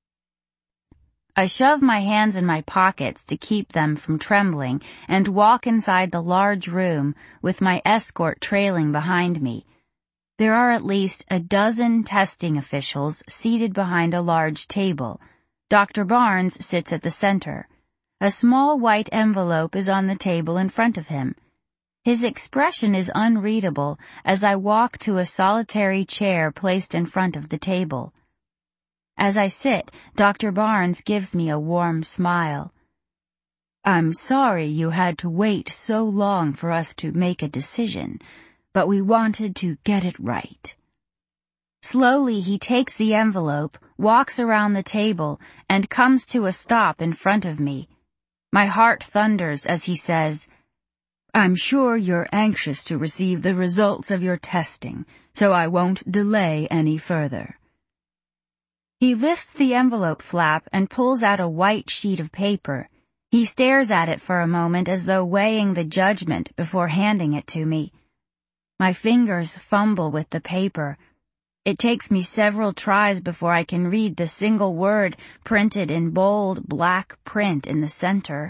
I shove my hands in my pockets to keep them from trembling and walk inside the large room with my escort trailing behind me. There are at least a dozen testing officials seated behind a large table. Doctor Barnes sits at the center. A small white envelope is on the table in front of him. His expression is unreadable as I walk to a solitary chair placed in front of the table. As I sit, Doctor Barnes gives me a warm smile. "I'm sorry you had to wait so long for us to make a decision, but we wanted to get it right." Slowly he takes the envelope, walks around the table, and comes to a stop in front of me. My heart thunders as he says, "I'm sure you're anxious to receive the results of your testing, so I won't delay any further." He lifts the envelope flap and pulls out a white sheet of paper. He stares at it for a moment as though weighing the judgment before handing it to me. My fingers fumble with the paper. It takes me several tries before I can read the single word printed in bold black print in the center.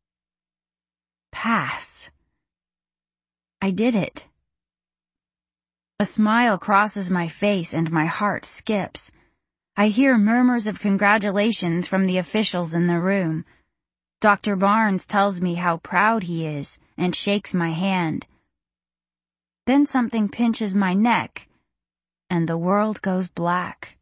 Pass. I did it. A smile crosses my face and my heart skips. I hear murmurs of congratulations from the officials in the room. Doctor Barnes tells me how proud he is and shakes my hand. Then something pinches my neck, and the world goes black.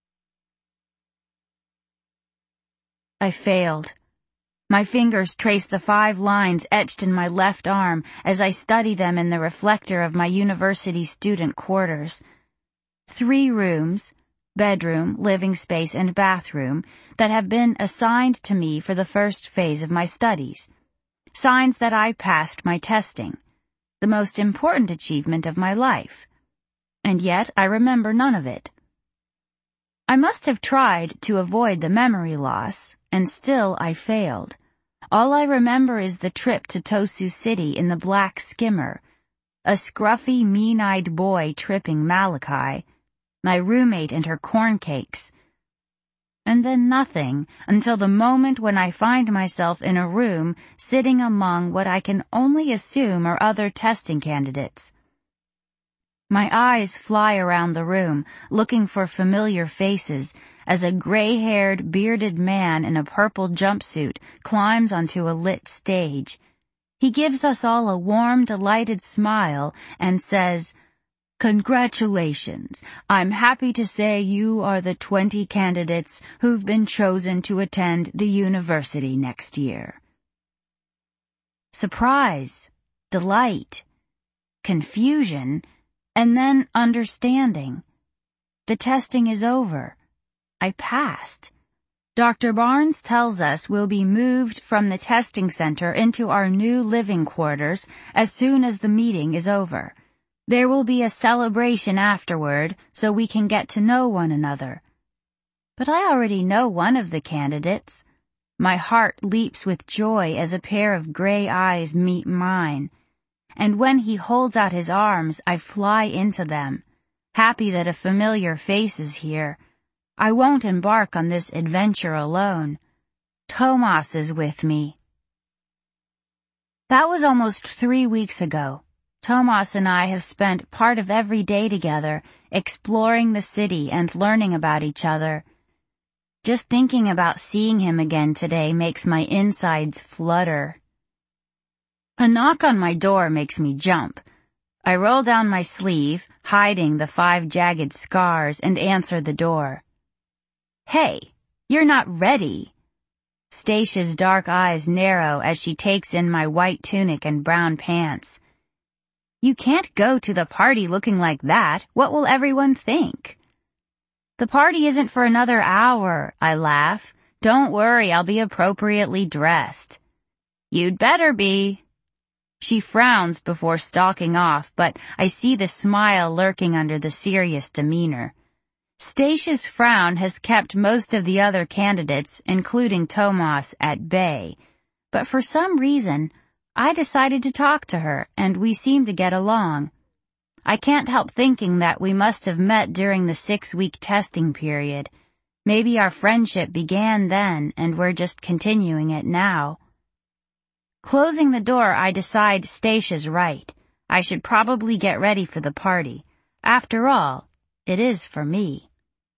I failed. My fingers trace the five lines etched in my left arm as I study them in the reflector of my university student quarters. Three rooms, bedroom, living space, and bathroom, that have been assigned to me for the first phase of my studies. Signs that I passed my testing, the most important achievement of my life. And yet I remember none of it. I must have tried to avoid the memory loss, and still I failed. All I remember is the trip to Tosu City in the black skimmer, a scruffy, mean-eyed boy tripping Malachi, my roommate and her corn cakes, and then nothing until the moment when I find myself in a room sitting among what I can only assume are other testing candidates. My eyes fly around the room, looking for familiar faces, as a gray-haired, bearded man in a purple jumpsuit climbs onto a lit stage. He gives us all a warm, delighted smile and says, "Congratulations. I'm happy to say you are the twenty candidates who've been chosen to attend the university next year." Surprise, delight, confusion, and then understanding. The testing is over. I passed. Doctor Barnes tells us we'll be moved from the testing center into our new living quarters as soon as the meeting is over. There will be a celebration afterward so we can get to know one another. But I already know one of the candidates. My heart leaps with joy as a pair of gray eyes meet mine. And when he holds out his arms, I fly into them, happy that a familiar face is here. I won't embark on this adventure alone. Tomas is with me. That was almost three weeks ago. Tomas and I have spent part of every day together, exploring the city and learning about each other. Just thinking about seeing him again today makes my insides flutter. A knock on my door makes me jump. I roll down my sleeve, hiding the five jagged scars, and answer the door. "Hey, you're not ready." Stasia's dark eyes narrow as she takes in my white tunic and brown pants. "You can't go to the party looking like that. What will everyone think?" "The party isn't for another hour," I laugh. "Don't worry, I'll be appropriately dressed." "You'd better be." She frowns before stalking off, but I see the smile lurking under the serious demeanor. Stasia's frown has kept most of the other candidates, including Tomas, at bay, but for some reason, I decided to talk to her, and we seem to get along. I can't help thinking that we must have met during the six-week testing period. Maybe our friendship began then, and we're just continuing it now. Closing the door, I decide Stasia's right. I should probably get ready for the party. After all, it is for me.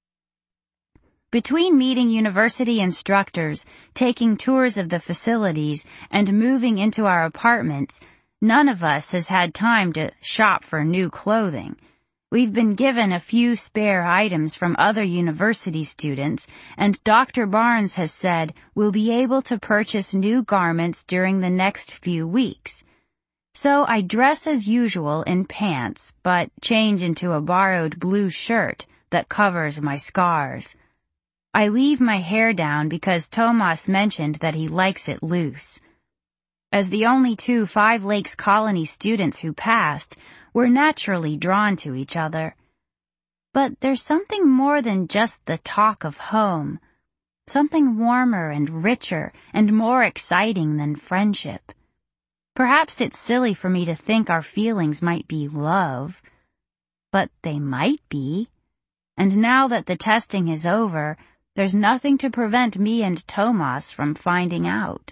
Between meeting university instructors, taking tours of the facilities, and moving into our apartments, none of us has had time to shop for new clothing. We've been given a few spare items from other university students, and Doctor Barnes has said we'll be able to purchase new garments during the next few weeks. So I dress as usual in pants, but change into a borrowed blue shirt that covers my scars. I leave my hair down because Tomas mentioned that he likes it loose. As the only two Five Lakes Colony students who passed, we're naturally drawn to each other. But there's something more than just the talk of home, something warmer and richer and more exciting than friendship. Perhaps it's silly for me to think our feelings might be love, but they might be. And now that the testing is over, there's nothing to prevent me and Tomas from finding out.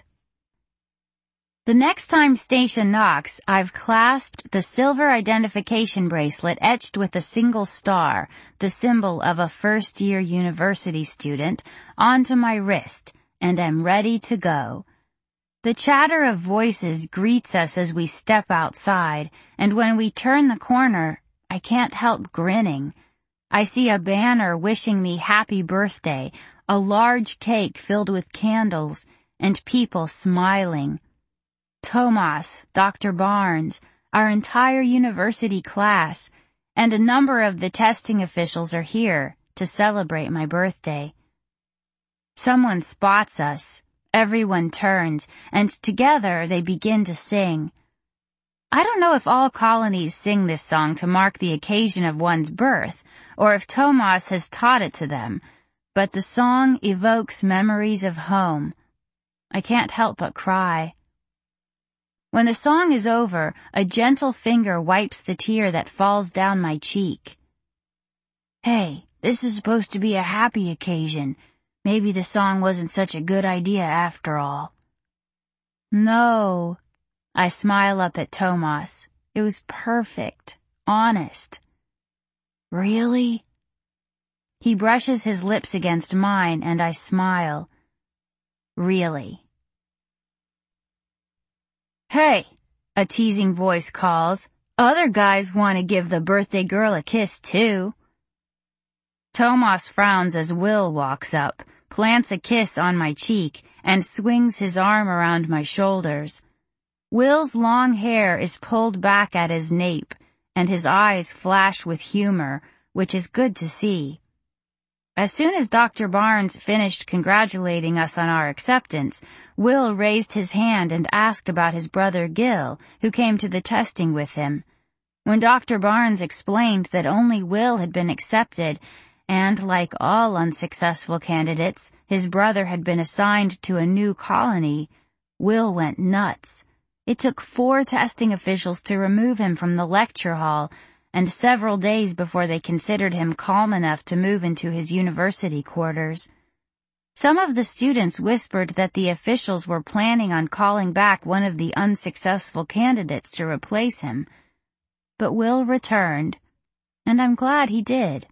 The next time Stacia knocks, I've clasped the silver identification bracelet etched with a single star, the symbol of a first-year university student, onto my wrist, and am ready to go. The chatter of voices greets us as we step outside, and when we turn the corner, I can't help grinning. I see a banner wishing me happy birthday, a large cake filled with candles, and people smiling. Tomas, Doctor Barnes, our entire university class, and a number of the testing officials are here to celebrate my birthday. Someone spots us, everyone turns, and together they begin to sing. I don't know if all colonies sing this song to mark the occasion of one's birth, or if Tomas has taught it to them, but the song evokes memories of home. I can't help but cry. When the song is over, a gentle finger wipes the tear that falls down my cheek. Hey, this is supposed to be a happy occasion. Maybe the song wasn't such a good idea after all. No. I smile up at Tomas. It was perfect, honest. Really? He brushes his lips against mine, and I smile. Really. Hey, a teasing voice calls. Other guys want to give the birthday girl a kiss, too. Tomas frowns as Will walks up, plants a kiss on my cheek, and swings his arm around my shoulders. Will's long hair is pulled back at his nape, and his eyes flash with humor, which is good to see. As soon as Doctor Barnes finished congratulating us on our acceptance, Will raised his hand and asked about his brother Gil, who came to the testing with him. When Doctor Barnes explained that only Will had been accepted, and like all unsuccessful candidates, his brother had been assigned to a new colony, Will went nuts. It took four testing officials to remove him from the lecture hall, and several days before they considered him calm enough to move into his university quarters. Some of the students whispered that the officials were planning on calling back one of the unsuccessful candidates to replace him. But Will returned, and I'm glad he did.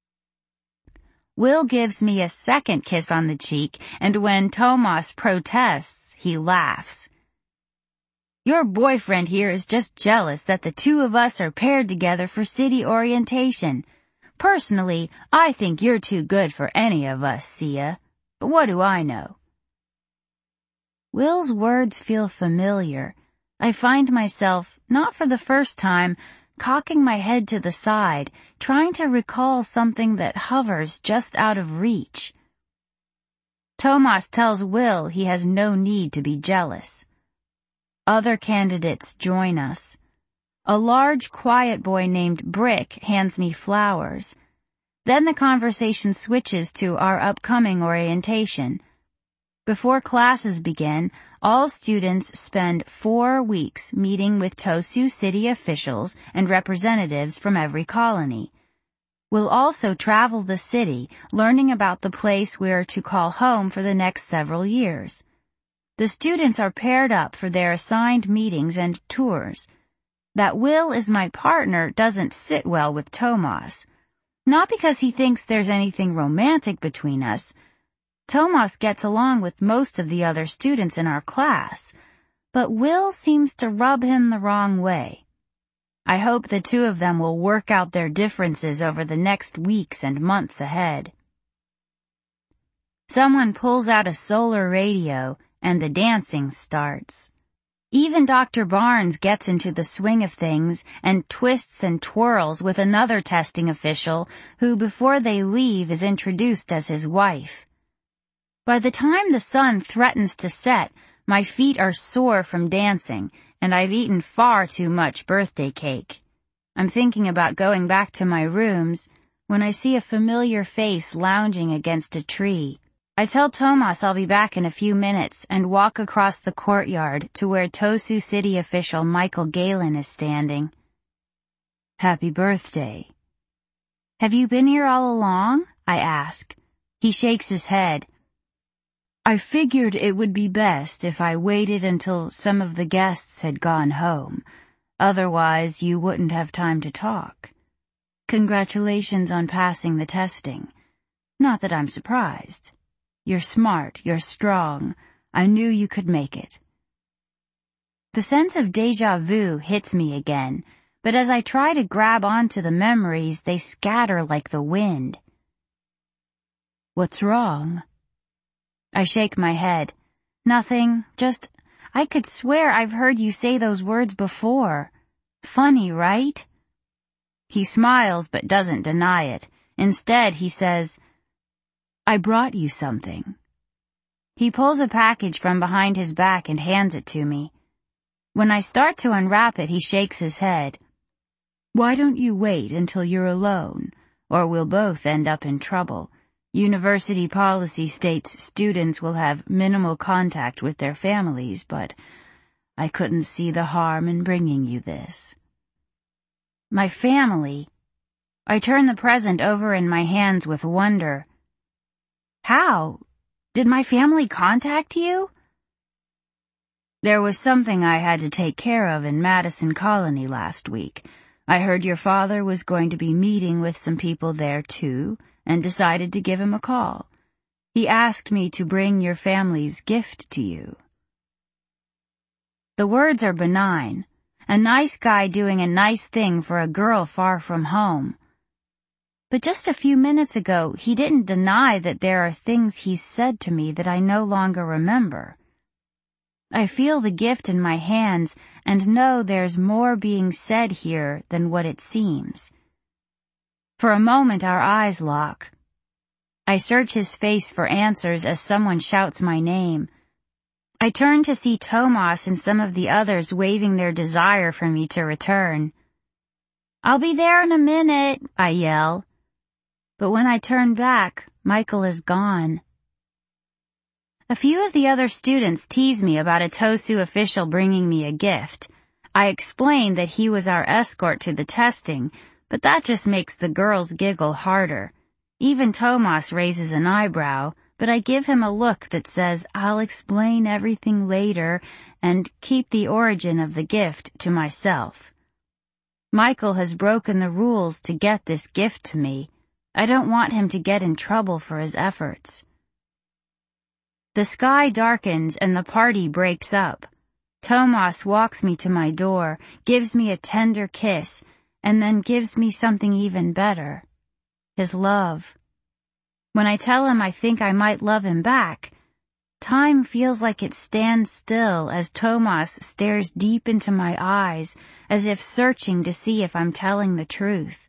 Will gives me a second kiss on the cheek, and when Tomas protests, he laughs. Your boyfriend here is just jealous that the two of us are paired together for city orientation. Personally, I think you're too good for any of us, Sia. But what do I know? Will's words feel familiar. I find myself, not for the first time, cocking my head to the side, trying to recall something that hovers just out of reach. Tomas tells Will he has no need to be jealous. Other candidates join us. A large, quiet boy named Brick hands me flowers. Then the conversation switches to our upcoming orientation. Before classes begin, all students spend four weeks meeting with Tosu City officials and representatives from every colony. We'll also travel the city, learning about the place we are to call home for the next several years. The students are paired up for their assigned meetings and tours. That Will is my partner doesn't sit well with Tomas. Not because he thinks there's anything romantic between us. Tomas gets along with most of the other students in our class, but Will seems to rub him the wrong way. I hope the two of them will work out their differences over the next weeks and months ahead. Someone pulls out a solar radio and the dancing starts. Even Doctor Barnes gets into the swing of things and twists and twirls with another testing official who, before they leave, is introduced as his wife. By the time the sun threatens to set, my feet are sore from dancing, and I've eaten far too much birthday cake. I'm thinking about going back to my rooms when I see a familiar face lounging against a tree. I tell Tomas I'll be back in a few minutes and walk across the courtyard to where Tosu City official Michael Galen is standing. Happy birthday. Have you been here all along? I ask. He shakes his head. I figured it would be best if I waited until some of the guests had gone home. Otherwise, you wouldn't have time to talk. Congratulations on passing the testing. Not that I'm surprised. You're smart, you're strong. I knew you could make it. The sense of déjà vu hits me again, but as I try to grab onto the memories, they scatter like the wind. What's wrong? I shake my head. Nothing, just, I could swear I've heard you say those words before. Funny, right? He smiles but doesn't deny it. Instead, he says, I brought you something. He pulls a package from behind his back and hands it to me. When I start to unwrap it, he shakes his head. Why don't you wait until you're alone, or we'll both end up in trouble. University policy states students will have minimal contact with their families, but I couldn't see the harm in bringing you this. My family. I turn the present over in my hands with wonder. How? Did my family contact you? There was something I had to take care of in Madison Colony last week. I heard your father was going to be meeting with some people there too, and decided to give him a call. He asked me to bring your family's gift to you. The words are benign. A nice guy doing a nice thing for a girl far from home. But just a few minutes ago, he didn't deny that there are things he's said to me that I no longer remember. I feel the gift in my hands and know there's more being said here than what it seems. For a moment, our eyes lock. I search his face for answers as someone shouts my name. I turn to see Tomas and some of the others waving their desire for me to return. I'll be there in a minute, I yell. But when I turn back, Michael is gone. A few of the other students tease me about a Tosu official bringing me a gift. I explain that he was our escort to the testing, but that just makes the girls giggle harder. Even Tomas raises an eyebrow, but I give him a look that says I'll explain everything later and keep the origin of the gift to myself. Michael has broken the rules to get this gift to me. I don't want him to get in trouble for his efforts. The sky darkens and the party breaks up. Tomas walks me to my door, gives me a tender kiss, and then gives me something even better. His love. When I tell him I think I might love him back, time feels like it stands still as Tomas stares deep into my eyes as if searching to see if I'm telling the truth.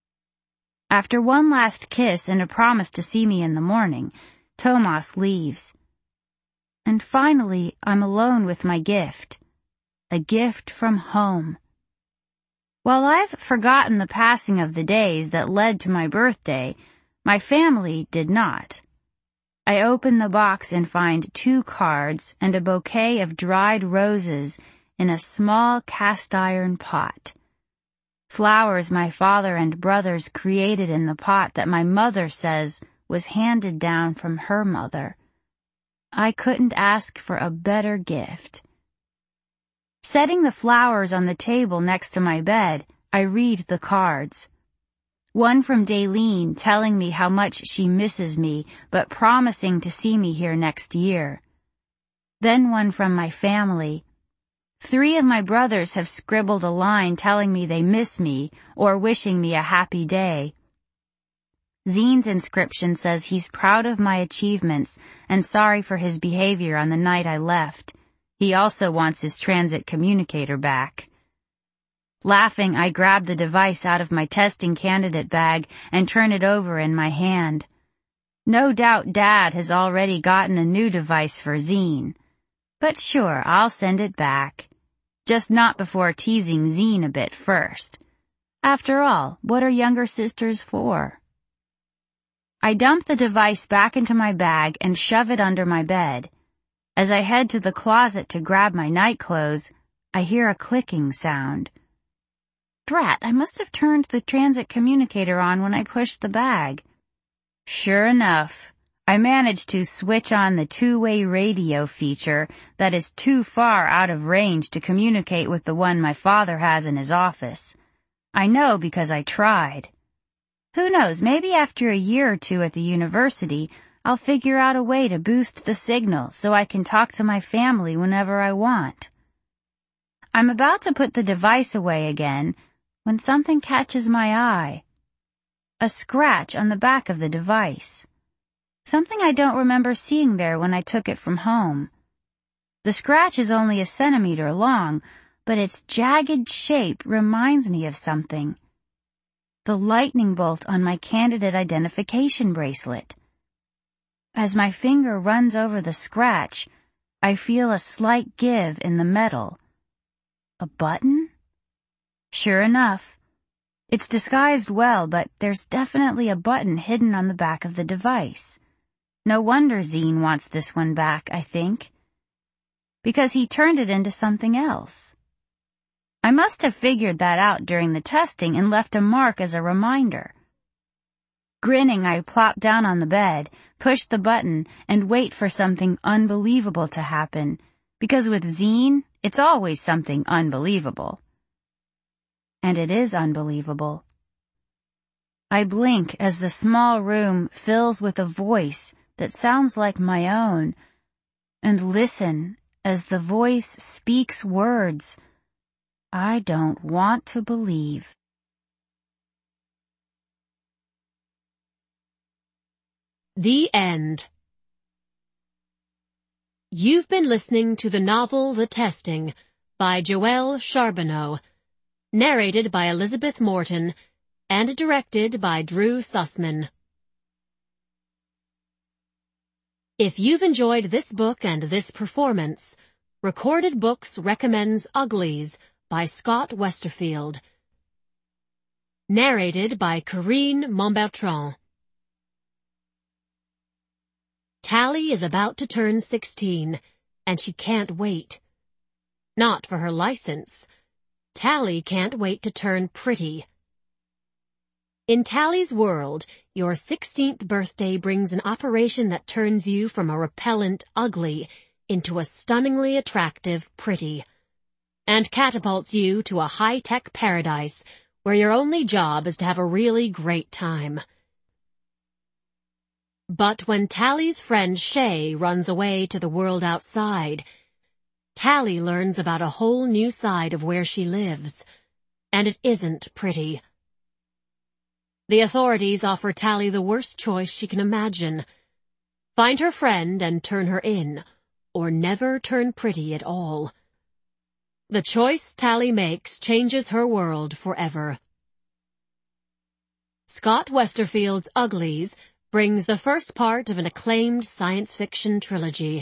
After one last kiss and a promise to see me in the morning, Tomas leaves. And finally, I'm alone with my gift. A gift from home. While I've forgotten the passing of the days that led to my birthday, my family did not. I open the box and find two cards and a bouquet of dried roses in a small cast-iron pot. Flowers my father and brothers created in the pot that my mother says was handed down from her mother. I couldn't ask for a better gift. Setting the flowers on the table next to my bed, I read the cards. One from Daylene telling me how much she misses me, but promising to see me here next year. Then one from my family. Three of my brothers have scribbled a line telling me they miss me or wishing me a happy day. Zine's inscription says he's proud of my achievements and sorry for his behavior on the night I left. He also wants his transit communicator back. Laughing, I grab the device out of my testing candidate bag and turn it over in my hand. No doubt Dad has already gotten a new device for Zine. But sure, I'll send it back. Just not before teasing Zine a bit first. After all, what are younger sisters for? I dump the device back into my bag and shove it under my bed. As I head to the closet to grab my night clothes, I hear a clicking sound. Drat, I must have turned the transit communicator on when I pushed the bag. Sure enough, I managed to switch on the two-way radio feature that is too far out of range to communicate with the one my father has in his office. I know because I tried. Who knows, maybe after a year or two at the university, I'll figure out a way to boost the signal so I can talk to my family whenever I want. I'm about to put the device away again when something catches my eye. A scratch on the back of the device. Something I don't remember seeing there when I took it from home. The scratch is only a centimeter long, but its jagged shape reminds me of something. The lightning bolt on my candidate identification bracelet. As my finger runs over the scratch, I feel a slight give in the metal. A button? Sure enough. It's disguised well, but there's definitely a button hidden on the back of the device. No wonder Zine wants this one back, I think. Because he turned it into something else. I must have figured that out during the testing and left a mark as a reminder. Grinning, I plop down on the bed, push the button, and wait for something unbelievable to happen, because with Zine, it's always something unbelievable. And it is unbelievable. I blink as the small room fills with a voice that sounds like my own, and listen as the voice speaks words I don't want to believe. The end. You've been listening to the novel The Testing by Joelle Charbonneau, narrated by Elizabeth Morton, and directed by Drew Sussman. If you've enjoyed this book and this performance, Recorded Books recommends Uglies by Scott Westerfield. Narrated by Corinne Montbertrand. Tally is about to turn sixteen, and she can't wait. Not for her license. Tally can't wait to turn pretty. In Tally's world, your sixteenth birthday brings an operation that turns you from a repellent ugly into a stunningly attractive pretty, and catapults you to a high-tech paradise where your only job is to have a really great time. But when Tally's friend Shay runs away to the world outside, Tally learns about a whole new side of where she lives, and it isn't pretty. The authorities offer Tally the worst choice she can imagine. Find her friend and turn her in, or never turn pretty at all. The choice Tally makes changes her world forever. Scott Westerfield's Uglies brings the first part of an acclaimed science fiction trilogy.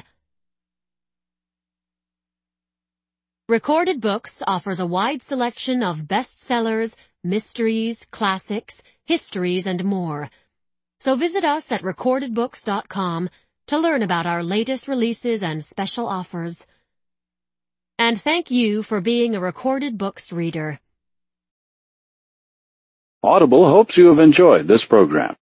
Recorded Books offers a wide selection of bestsellers, mysteries, classics, histories, and more. So visit us at recorded books dot com to learn about our latest releases and special offers. And thank you for being a Recorded Books reader. Audible hopes you have enjoyed this program.